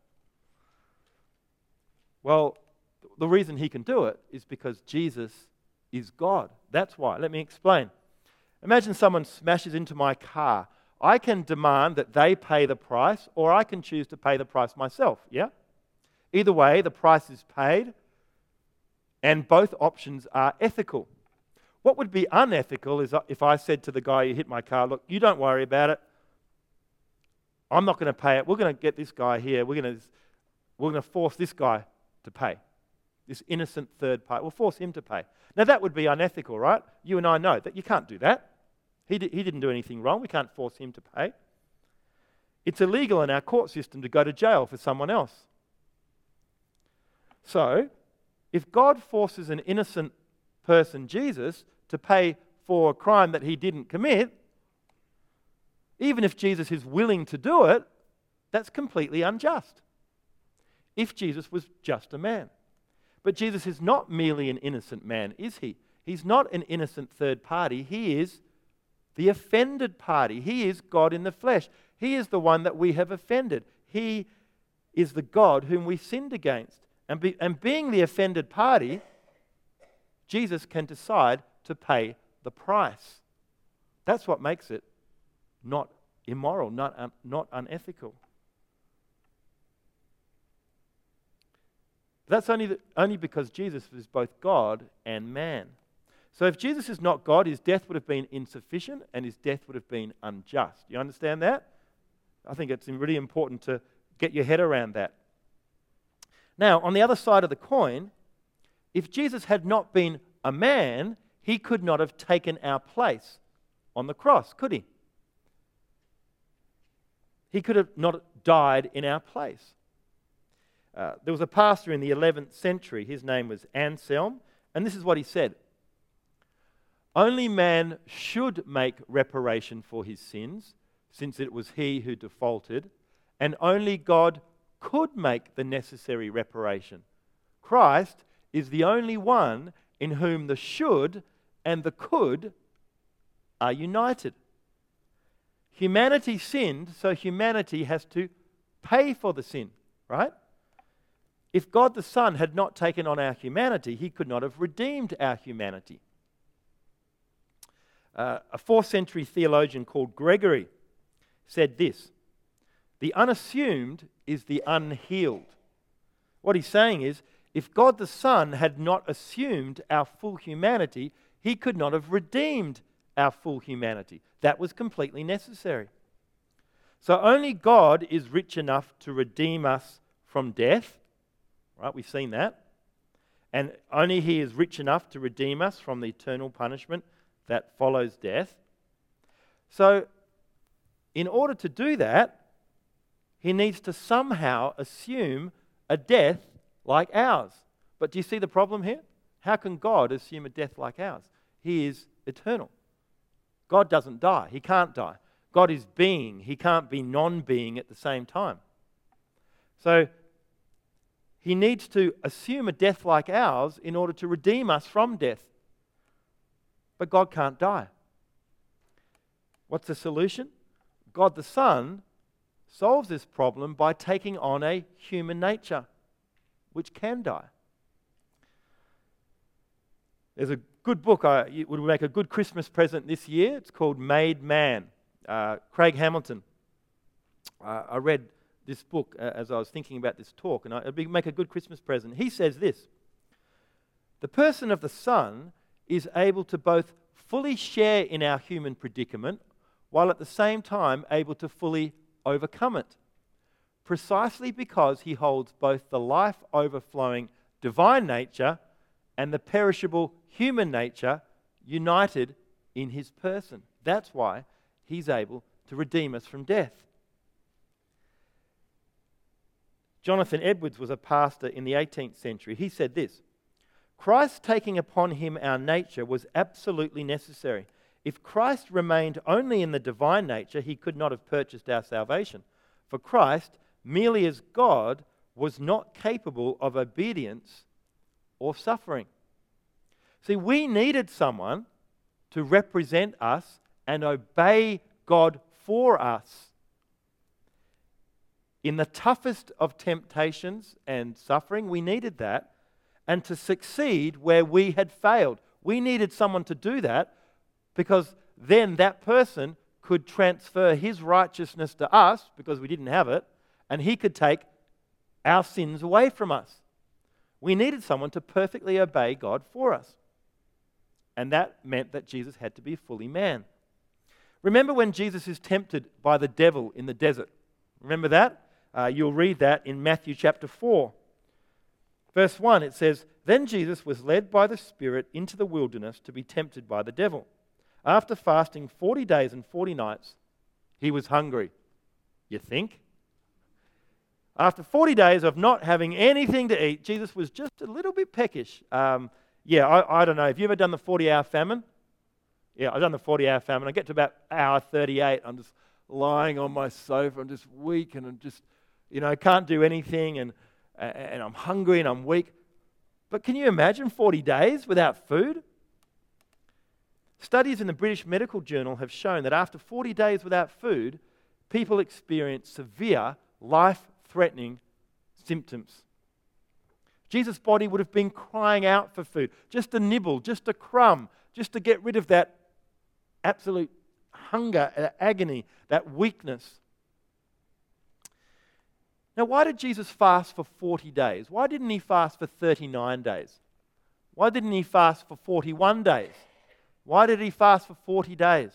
Well, the reason he can do it is because Jesus is God. That's why. Let me explain. Imagine someone smashes into my car. I can demand that they pay the price, or I can choose to pay the price myself, yeah? Either way, the price is paid, and both options are ethical. What would be unethical is if I said to the guy who hit my car, look, you don't worry about it. I'm not going to pay it. We're going to get this guy here. We're going to force this guy to pay. This innocent third party. We'll force him to pay. Now that would be unethical, right? You and I know that you can't do that. He didn't do anything wrong. We can't force him to pay. It's illegal in our court system to go to jail for someone else. So, if God forces an innocent person, Jesus, to pay for a crime that he didn't commit, even if Jesus is willing to do it, that's completely unjust. If Jesus was just a man. But Jesus is not merely an innocent man, is he? He's not an innocent third party. He is the offended party. He is God in the flesh. He is the one that we have offended. He is the God whom we sinned against. And being the offended party, Jesus can decide to pay the price. That's what makes it not immoral, not unethical. That's only because Jesus is both God and man. So if Jesus is not God, his death would have been insufficient and his death would have been unjust. You understand that? I think it's really important to get your head around that. Now, on the other side of the coin, if Jesus had not been a man, he could not have taken our place on the cross, could he? He could have not died in our place. There was a pastor in the 11th century, his name was Anselm, and this is what he said. Only man should make reparation for his sins, since it was he who defaulted, and only God could make the necessary reparation. Christ is the only one in whom the should and the could are united. Humanity sinned, so humanity has to pay for the sin, right? If God the Son had not taken on our humanity, he could not have redeemed our humanity. A 4th century theologian called Gregory said this: the unassumed is the unhealed. What he's saying is, if God the Son had not assumed our full humanity, he could not have redeemed our full humanity. That was completely necessary. So only God is rich enough to redeem us from death. Right, we've seen that. And only he is rich enough to redeem us from the eternal punishment that follows death. So in order to do that, he needs to somehow assume a death like ours. But do you see the problem here? How can God assume a death like ours? He is eternal. God doesn't die. He can't die. God is being. He can't be non-being at the same time. So he needs to assume a death like ours in order to redeem us from death. But God can't die. What's the solution? God the Son solves this problem by taking on a human nature, which can die. There's a good book, it would make a good Christmas present this year. It's called Made Man. Craig Hamilton. I read this book as I was thinking about this talk, and it'd make a good Christmas present. He says this: the person of the Son is able to both fully share in our human predicament, while at the same time able to fully overcome it, precisely because he holds both the life-overflowing divine nature and the perishable human nature united in his person. That's why he's able to redeem us from death. Jonathan Edwards was a pastor in the 18th century. He said this: Christ taking upon him our nature was absolutely necessary. If Christ remained only in the divine nature, he could not have purchased our salvation. For Christ, merely as God, was not capable of obedience or suffering. See, we needed someone to represent us and obey God for us. In the toughest of temptations and suffering, we needed that. And to succeed where we had failed, we needed someone to do that, because then that person could transfer his righteousness to us because we didn't have it, and he could take our sins away from us. We needed someone to perfectly obey God for us. And that meant that Jesus had to be fully man. Remember when Jesus is tempted by the devil in the desert? Remember that? You'll read that in Matthew chapter 4. Verse 1, it says, Then Jesus was led by the Spirit into the wilderness to be tempted by the devil. After fasting 40 days and 40 nights, he was hungry. You think? After 40 days of not having anything to eat, Jesus was just a little bit peckish. I don't know. Have you ever done the 40-hour famine? Yeah, I've done the 40-hour famine. I get to about hour 38. I'm just lying on my sofa. I'm just weak and I'm just, can't do anything. And I'm hungry and I'm weak. But can you imagine 40 days without food? Studies in the British Medical Journal have shown that after 40 days without food, people experience severe, life-threatening symptoms. Jesus' body would have been crying out for food, just a nibble, just a crumb, just to get rid of that absolute hunger, that agony, that weakness. Now, why did Jesus fast for 40 days? Why didn't he fast for 39 days? Why didn't he fast for 41 days? Why did he fast for 40 days?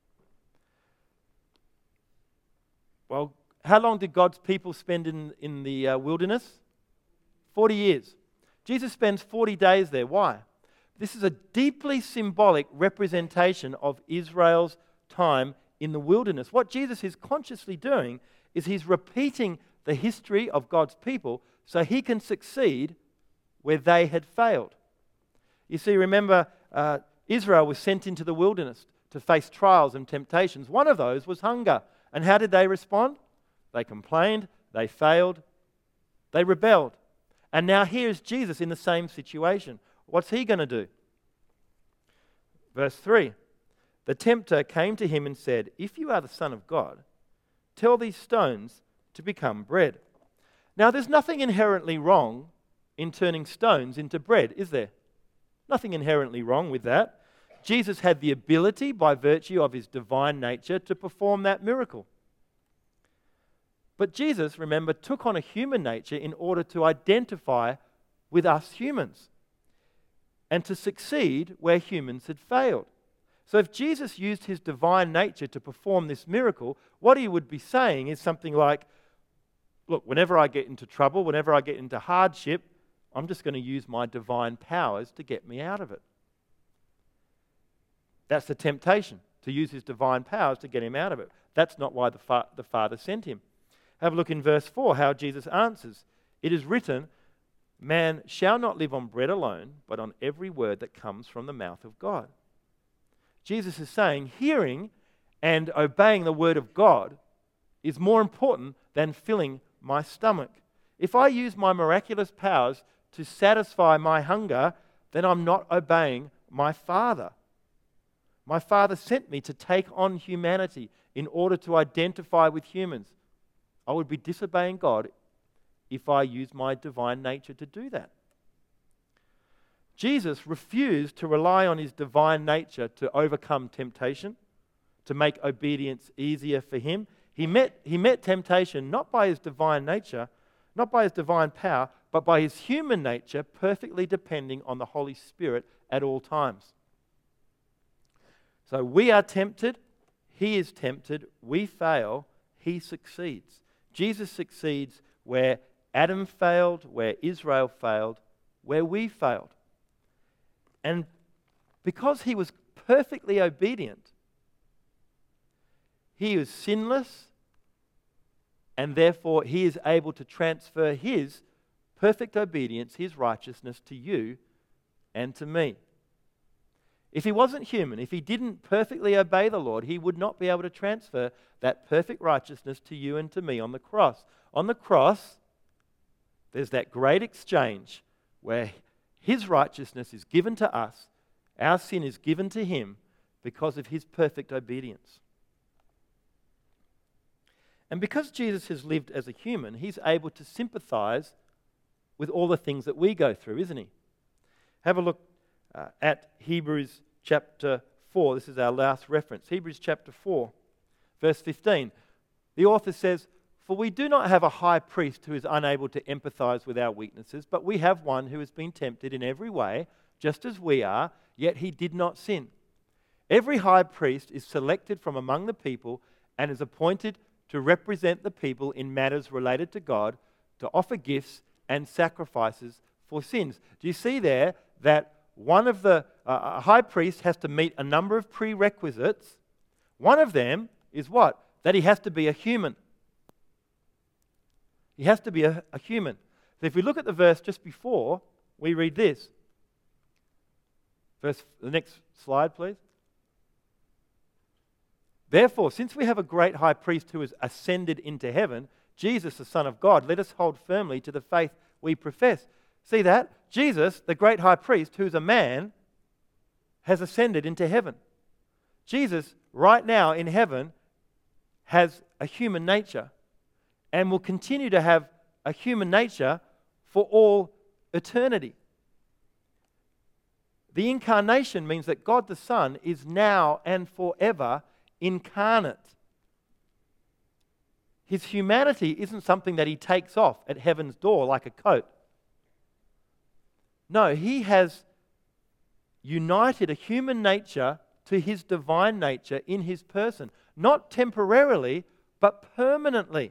Well, how long did God's people spend in the wilderness? 40 years. Jesus spends 40 days there. Why? This is a deeply symbolic representation of Israel's time in the wilderness. What Jesus is consciously doing is he's repeating the history of God's people so he can succeed where they had failed. You see, remember, Israel was sent into the wilderness to face trials and temptations. One of those was hunger. And how did they respond? They complained, they failed, they rebelled. And now here's Jesus in the same situation. What's he going to do? Verse 3, the tempter came to him and said, If you are the Son of God, tell these stones to become bread. Now there's nothing inherently wrong in turning stones into bread, is there? Nothing inherently wrong with that. Jesus had the ability, by virtue of his divine nature, to perform that miracle. But Jesus, remember, took on a human nature in order to identify with us humans and to succeed where humans had failed. So if Jesus used his divine nature to perform this miracle, what he would be saying is something like, look, whenever I get into trouble, whenever I get into hardship, I'm just going to use my divine powers to get me out of it. That's the temptation, to use his divine powers to get him out of it. That's not why the Father sent him. Have a look in verse 4 how Jesus answers. It is written, man shall not live on bread alone, but on every word that comes from the mouth of God. Jesus is saying hearing and obeying the word of God is more important than filling my stomach. If I use my miraculous powers to satisfy my hunger, then I'm not obeying my Father. My Father sent me to take on humanity in order to identify with humans. I would be disobeying God if I use my divine nature to do that. Jesus refused to rely on his divine nature to overcome temptation, to make obedience easier for him. He met temptation not by his divine nature, not by his divine power, but by his human nature, perfectly depending on the Holy Spirit at all times. So we are tempted, he is tempted, we fail, he succeeds. Jesus succeeds where Adam failed, where Israel failed, where we failed. And because he was perfectly obedient, he is sinless, and therefore he is able to transfer his perfect obedience, his righteousness to you and to me. If he wasn't human, if he didn't perfectly obey the Lord, he would not be able to transfer that perfect righteousness to you and to me on the cross. On the cross, there's that great exchange where his righteousness is given to us, our sin is given to him because of his perfect obedience. And because Jesus has lived as a human, he's able to sympathize with all the things that we go through, isn't he? Have a look at Hebrews chapter 4. This is our last reference. Hebrews chapter 4, verse 15. The author says, "For we do not have a high priest who is unable to empathize with our weaknesses, but we have one who has been tempted in every way, just as we are, yet he did not sin. Every high priest is selected from among the people and is appointed to represent the people in matters related to God, to offer gifts and sacrifices for sins." Do you see there that one of the high priest has to meet a number of prerequisites? One of them is what? That he has to be a human. He has to be a human. So if we look at the verse just before, we read this. The next slide, please. "Therefore, since we have a great high priest who has ascended into heaven, Jesus, the Son of God, let us hold firmly to the faith we profess." See that? Jesus, the great high priest, who's a man, has ascended into heaven. Jesus, right now in heaven, has a human nature and will continue to have a human nature for all eternity. The incarnation means that God the Son is now and forever incarnate. His humanity isn't something that he takes off at heaven's door like a coat. No, he has united a human nature to his divine nature in his person, not temporarily, but permanently.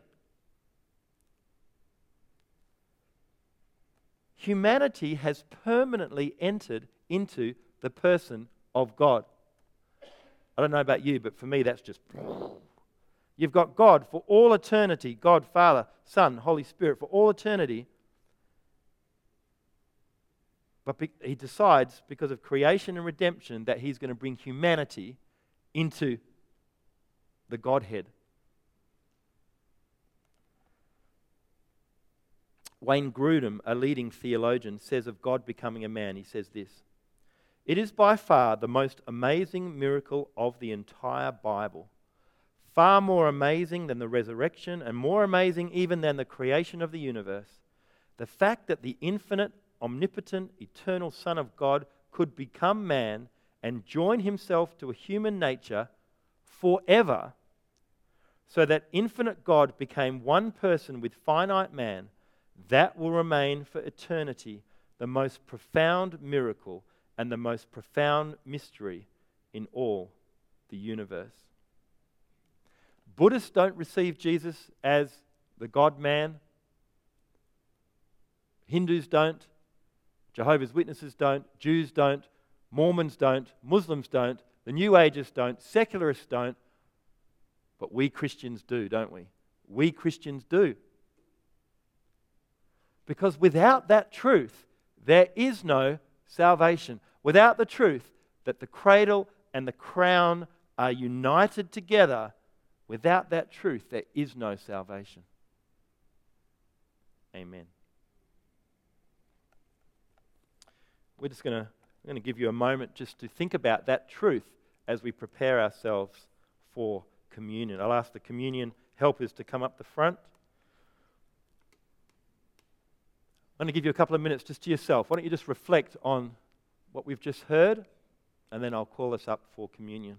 Humanity has permanently entered into the person of God. I don't know about you, but for me that's just... You've got God for all eternity, God, Father, Son, Holy Spirit, for all eternity. But he decides, because of creation and redemption, that he's going to bring humanity into the Godhead. Wayne Grudem, a leading theologian, says of God becoming a man, he says this: "It is by far the most amazing miracle of the entire Bible. Far more amazing than the resurrection and more amazing even than the creation of the universe. The fact that the infinite, omnipotent, eternal Son of God could become man and join himself to a human nature forever, so that infinite God became one person with finite man, that will remain for eternity the most profound miracle and the most profound mystery in all the universe." Buddhists don't receive Jesus as the God-man. Hindus don't. Jehovah's Witnesses don't. Jews don't. Mormons don't. Muslims don't. The New Agers don't, secularists don't, but we Christians do, don't we? We Christians do. Because without that truth, there is no salvation. Without the truth that the cradle and the crown are united together, without that truth, there is no salvation. Amen. We're going to give you a moment just to think about that truth as we prepare ourselves for communion. I'll ask the communion helpers to come up the front. I'm going to give you a couple of minutes just to yourself. Why don't you just reflect on what we've just heard, and then I'll call us up for communion.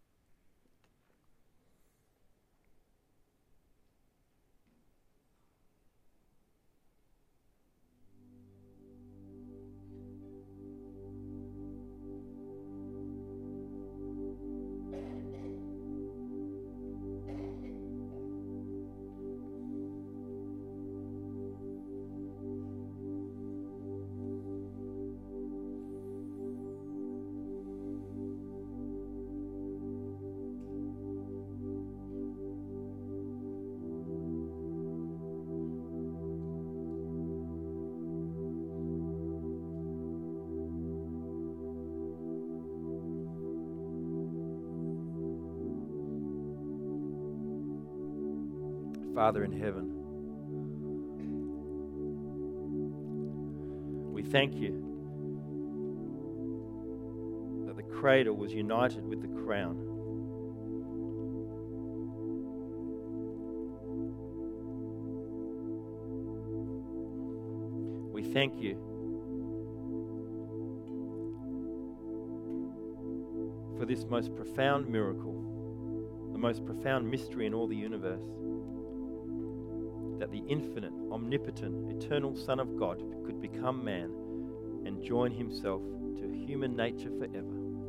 Father in heaven, we thank you that the cradle was united with the crown. We thank you for this most profound miracle, the most profound mystery in all the universe. That the infinite, omnipotent, eternal Son of God could become man and join himself to human nature forever.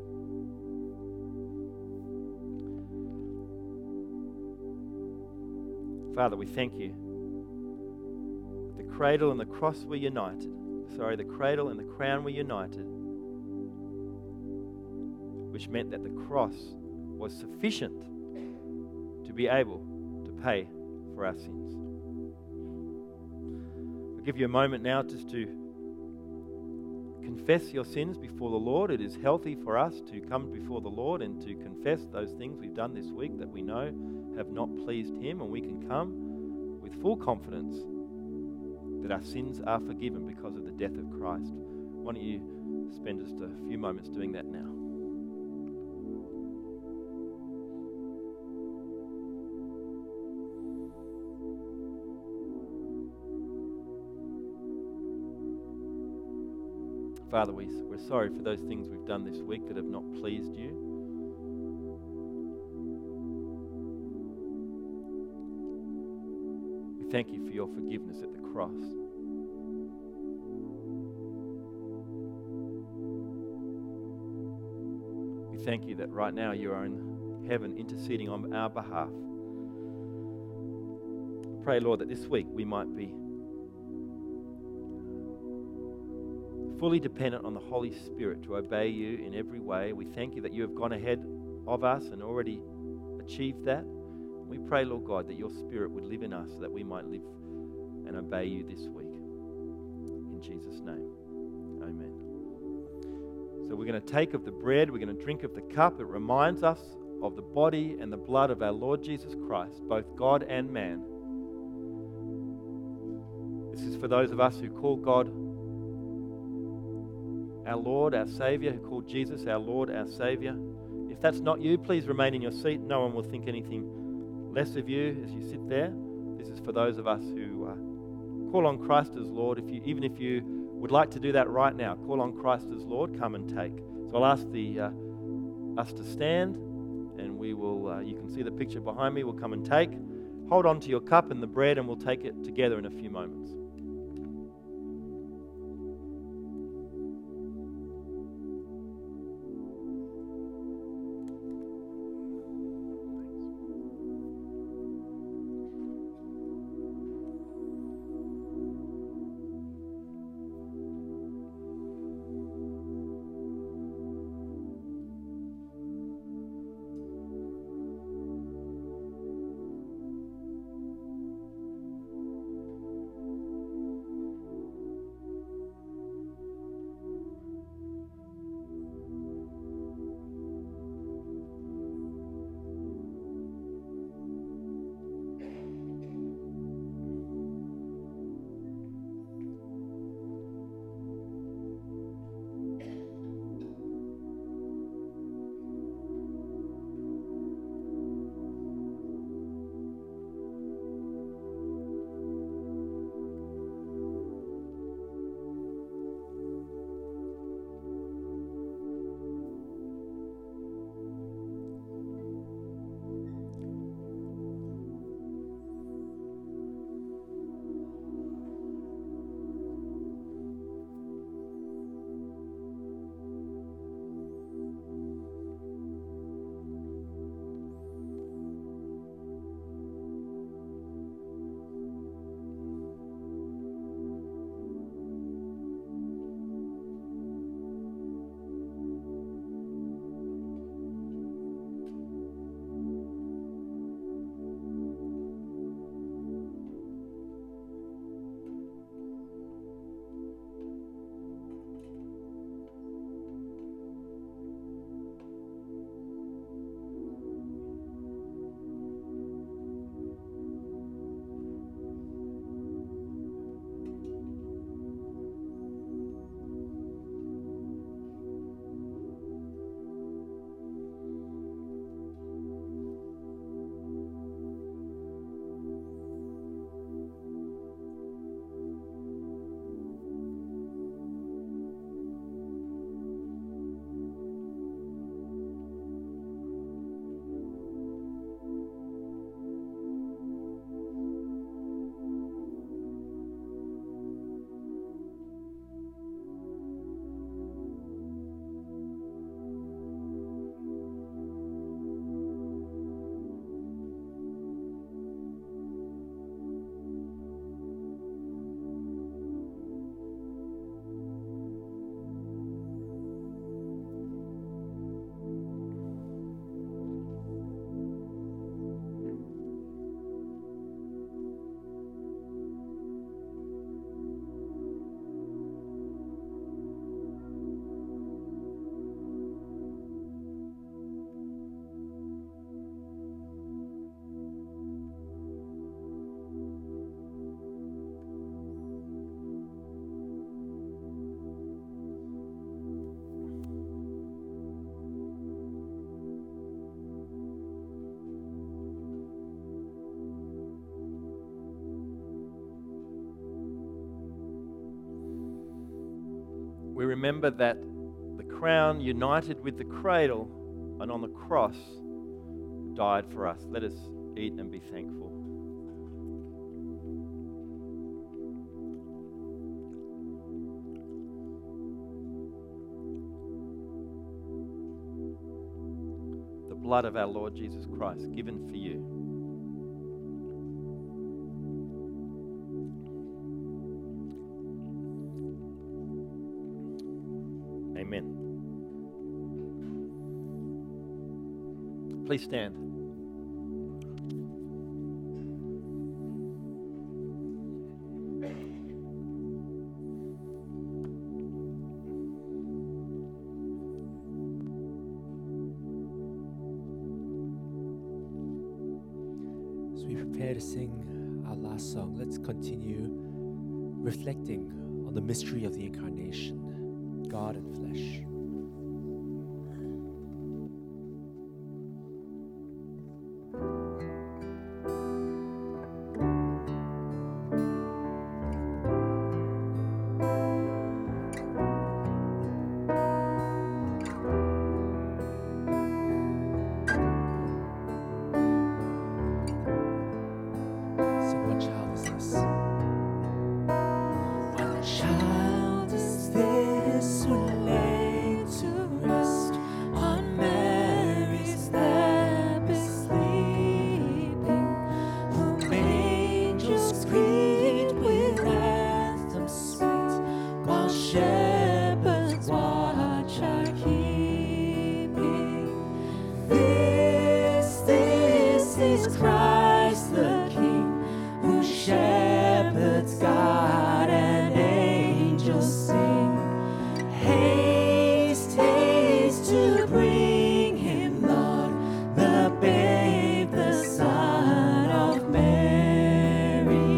Father, we thank you that the cradle and the cross were united. The cradle and the crown were united, which meant that the cross was sufficient to be able to pay for our sins. Give you a moment now just to confess your sins before the Lord. It is healthy for us to come before the Lord and to confess those things we've done this week that we know have not pleased Him, and we can come with full confidence that our sins are forgiven because of the death of Christ. Why don't you spend just a few moments doing that now? Father, we're sorry for those things we've done this week that have not pleased you. We thank you for your forgiveness at the cross. We thank you that right now you are in heaven interceding on our behalf. I pray, Lord, that this week we might be fully dependent on the Holy Spirit to obey you in every way. We thank you that you have gone ahead of us and already achieved that. We pray, Lord God, that your Spirit would live in us so that we might live and obey you this week. In Jesus' name, amen. So we're going to take of the bread, we're going to drink of the cup. It reminds us of the body and the blood of our Lord Jesus Christ, both God and man. This is for those of us who call God our Lord, our Savior, who called Jesus our Lord, our Savior. If that's not you, please remain in your seat. No one will think anything less of you as you sit there. This is for those of us who call on Christ as Lord. Even if you would like to do that right now, call on Christ as Lord, come and take. So I'll ask us to stand, and we will. You can see the picture behind me. We'll come and take. Hold on to your cup and the bread, and we'll take it together in a few moments. remember that the crown united with the cradle and on the cross died for us. Let us eat and be thankful. The blood of our Lord Jesus Christ given for you. Amen. Please stand.
As we prepare to sing our last song, let's continue reflecting on the mystery of the Incarnation, God in flesh. Sing, what child is this?
What child is this who lay to rest on Mary's lap is sleeping, whom angels greet with anthems sweet, while shepherds watch are keeping? This is Christ the King, who shepherds guide and angels sing. Haste, haste to bring him, Lord, the babe, the Son of Mary.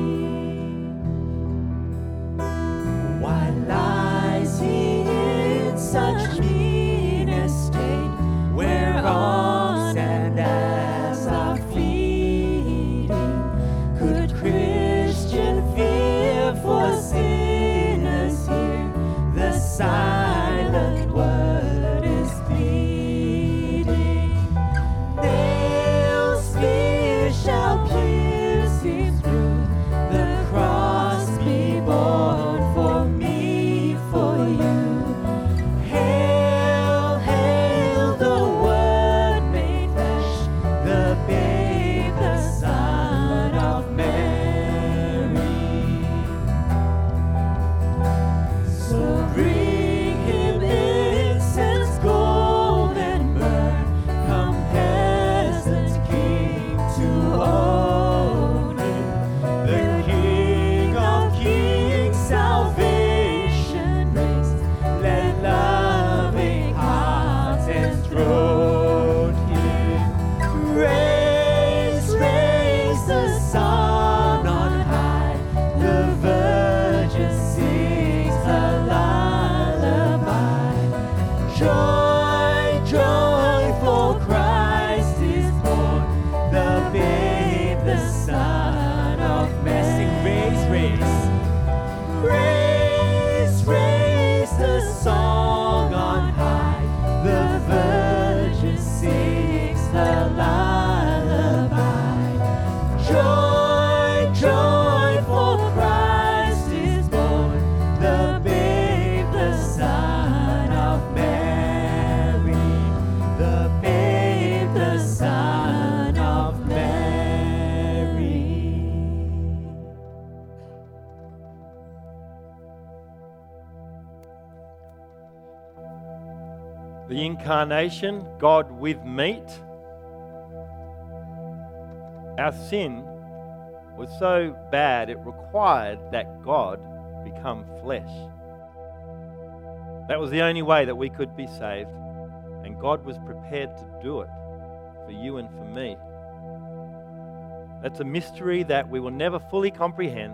Why lies he in such mean estate, where alms and asps are feeding? Could Christian fear for sinners hear? The silent word is pleading. Nails, spears shall pierce him through. The cross be borne for me, for you. Hail, hail the Word made flesh, the babe, the Son of Mary. So bring him incense, gold and myrrh. Come, peasant king, to own him. The King of kings, salvation raised. Let loving hearts enthrone him. Raise, raise the Son on high. The Virgin sings her lullaby. Joy, joy, for Christ is born, the babe, the Son of Mary. Raise, raise. Raise, raise the song on high. The Virgin sings her lullaby. Joy, joy, for Christ is born, the babe, the Son of Mary. The babe, the Son of Mary.
The Incarnation, God with meat. Our sin was so bad it required that God become flesh. That was the only way that we could be saved, and God was prepared to do it for you and for me. That's a mystery that we will never fully comprehend.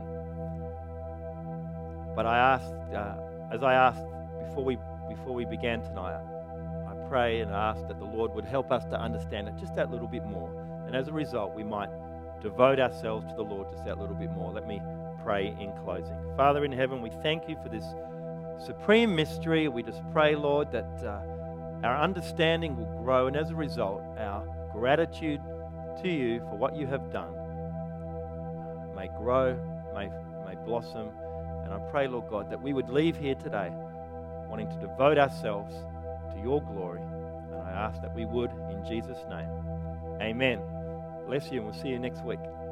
But I asked, as I asked before we began tonight, I pray and ask that the Lord would help us to understand it just that little bit more. And as a result, we might devote ourselves to the Lord just that little bit more. Let me pray in closing. Father in heaven, we thank you for this supreme mystery. We just pray, Lord, that our understanding will grow, and as a result, our gratitude to you for what you have done may grow, may blossom. And I pray, Lord God, that we would leave here today wanting to devote ourselves to your glory. And I ask that we would in Jesus' name. Amen. Bless you, and we'll see you next week.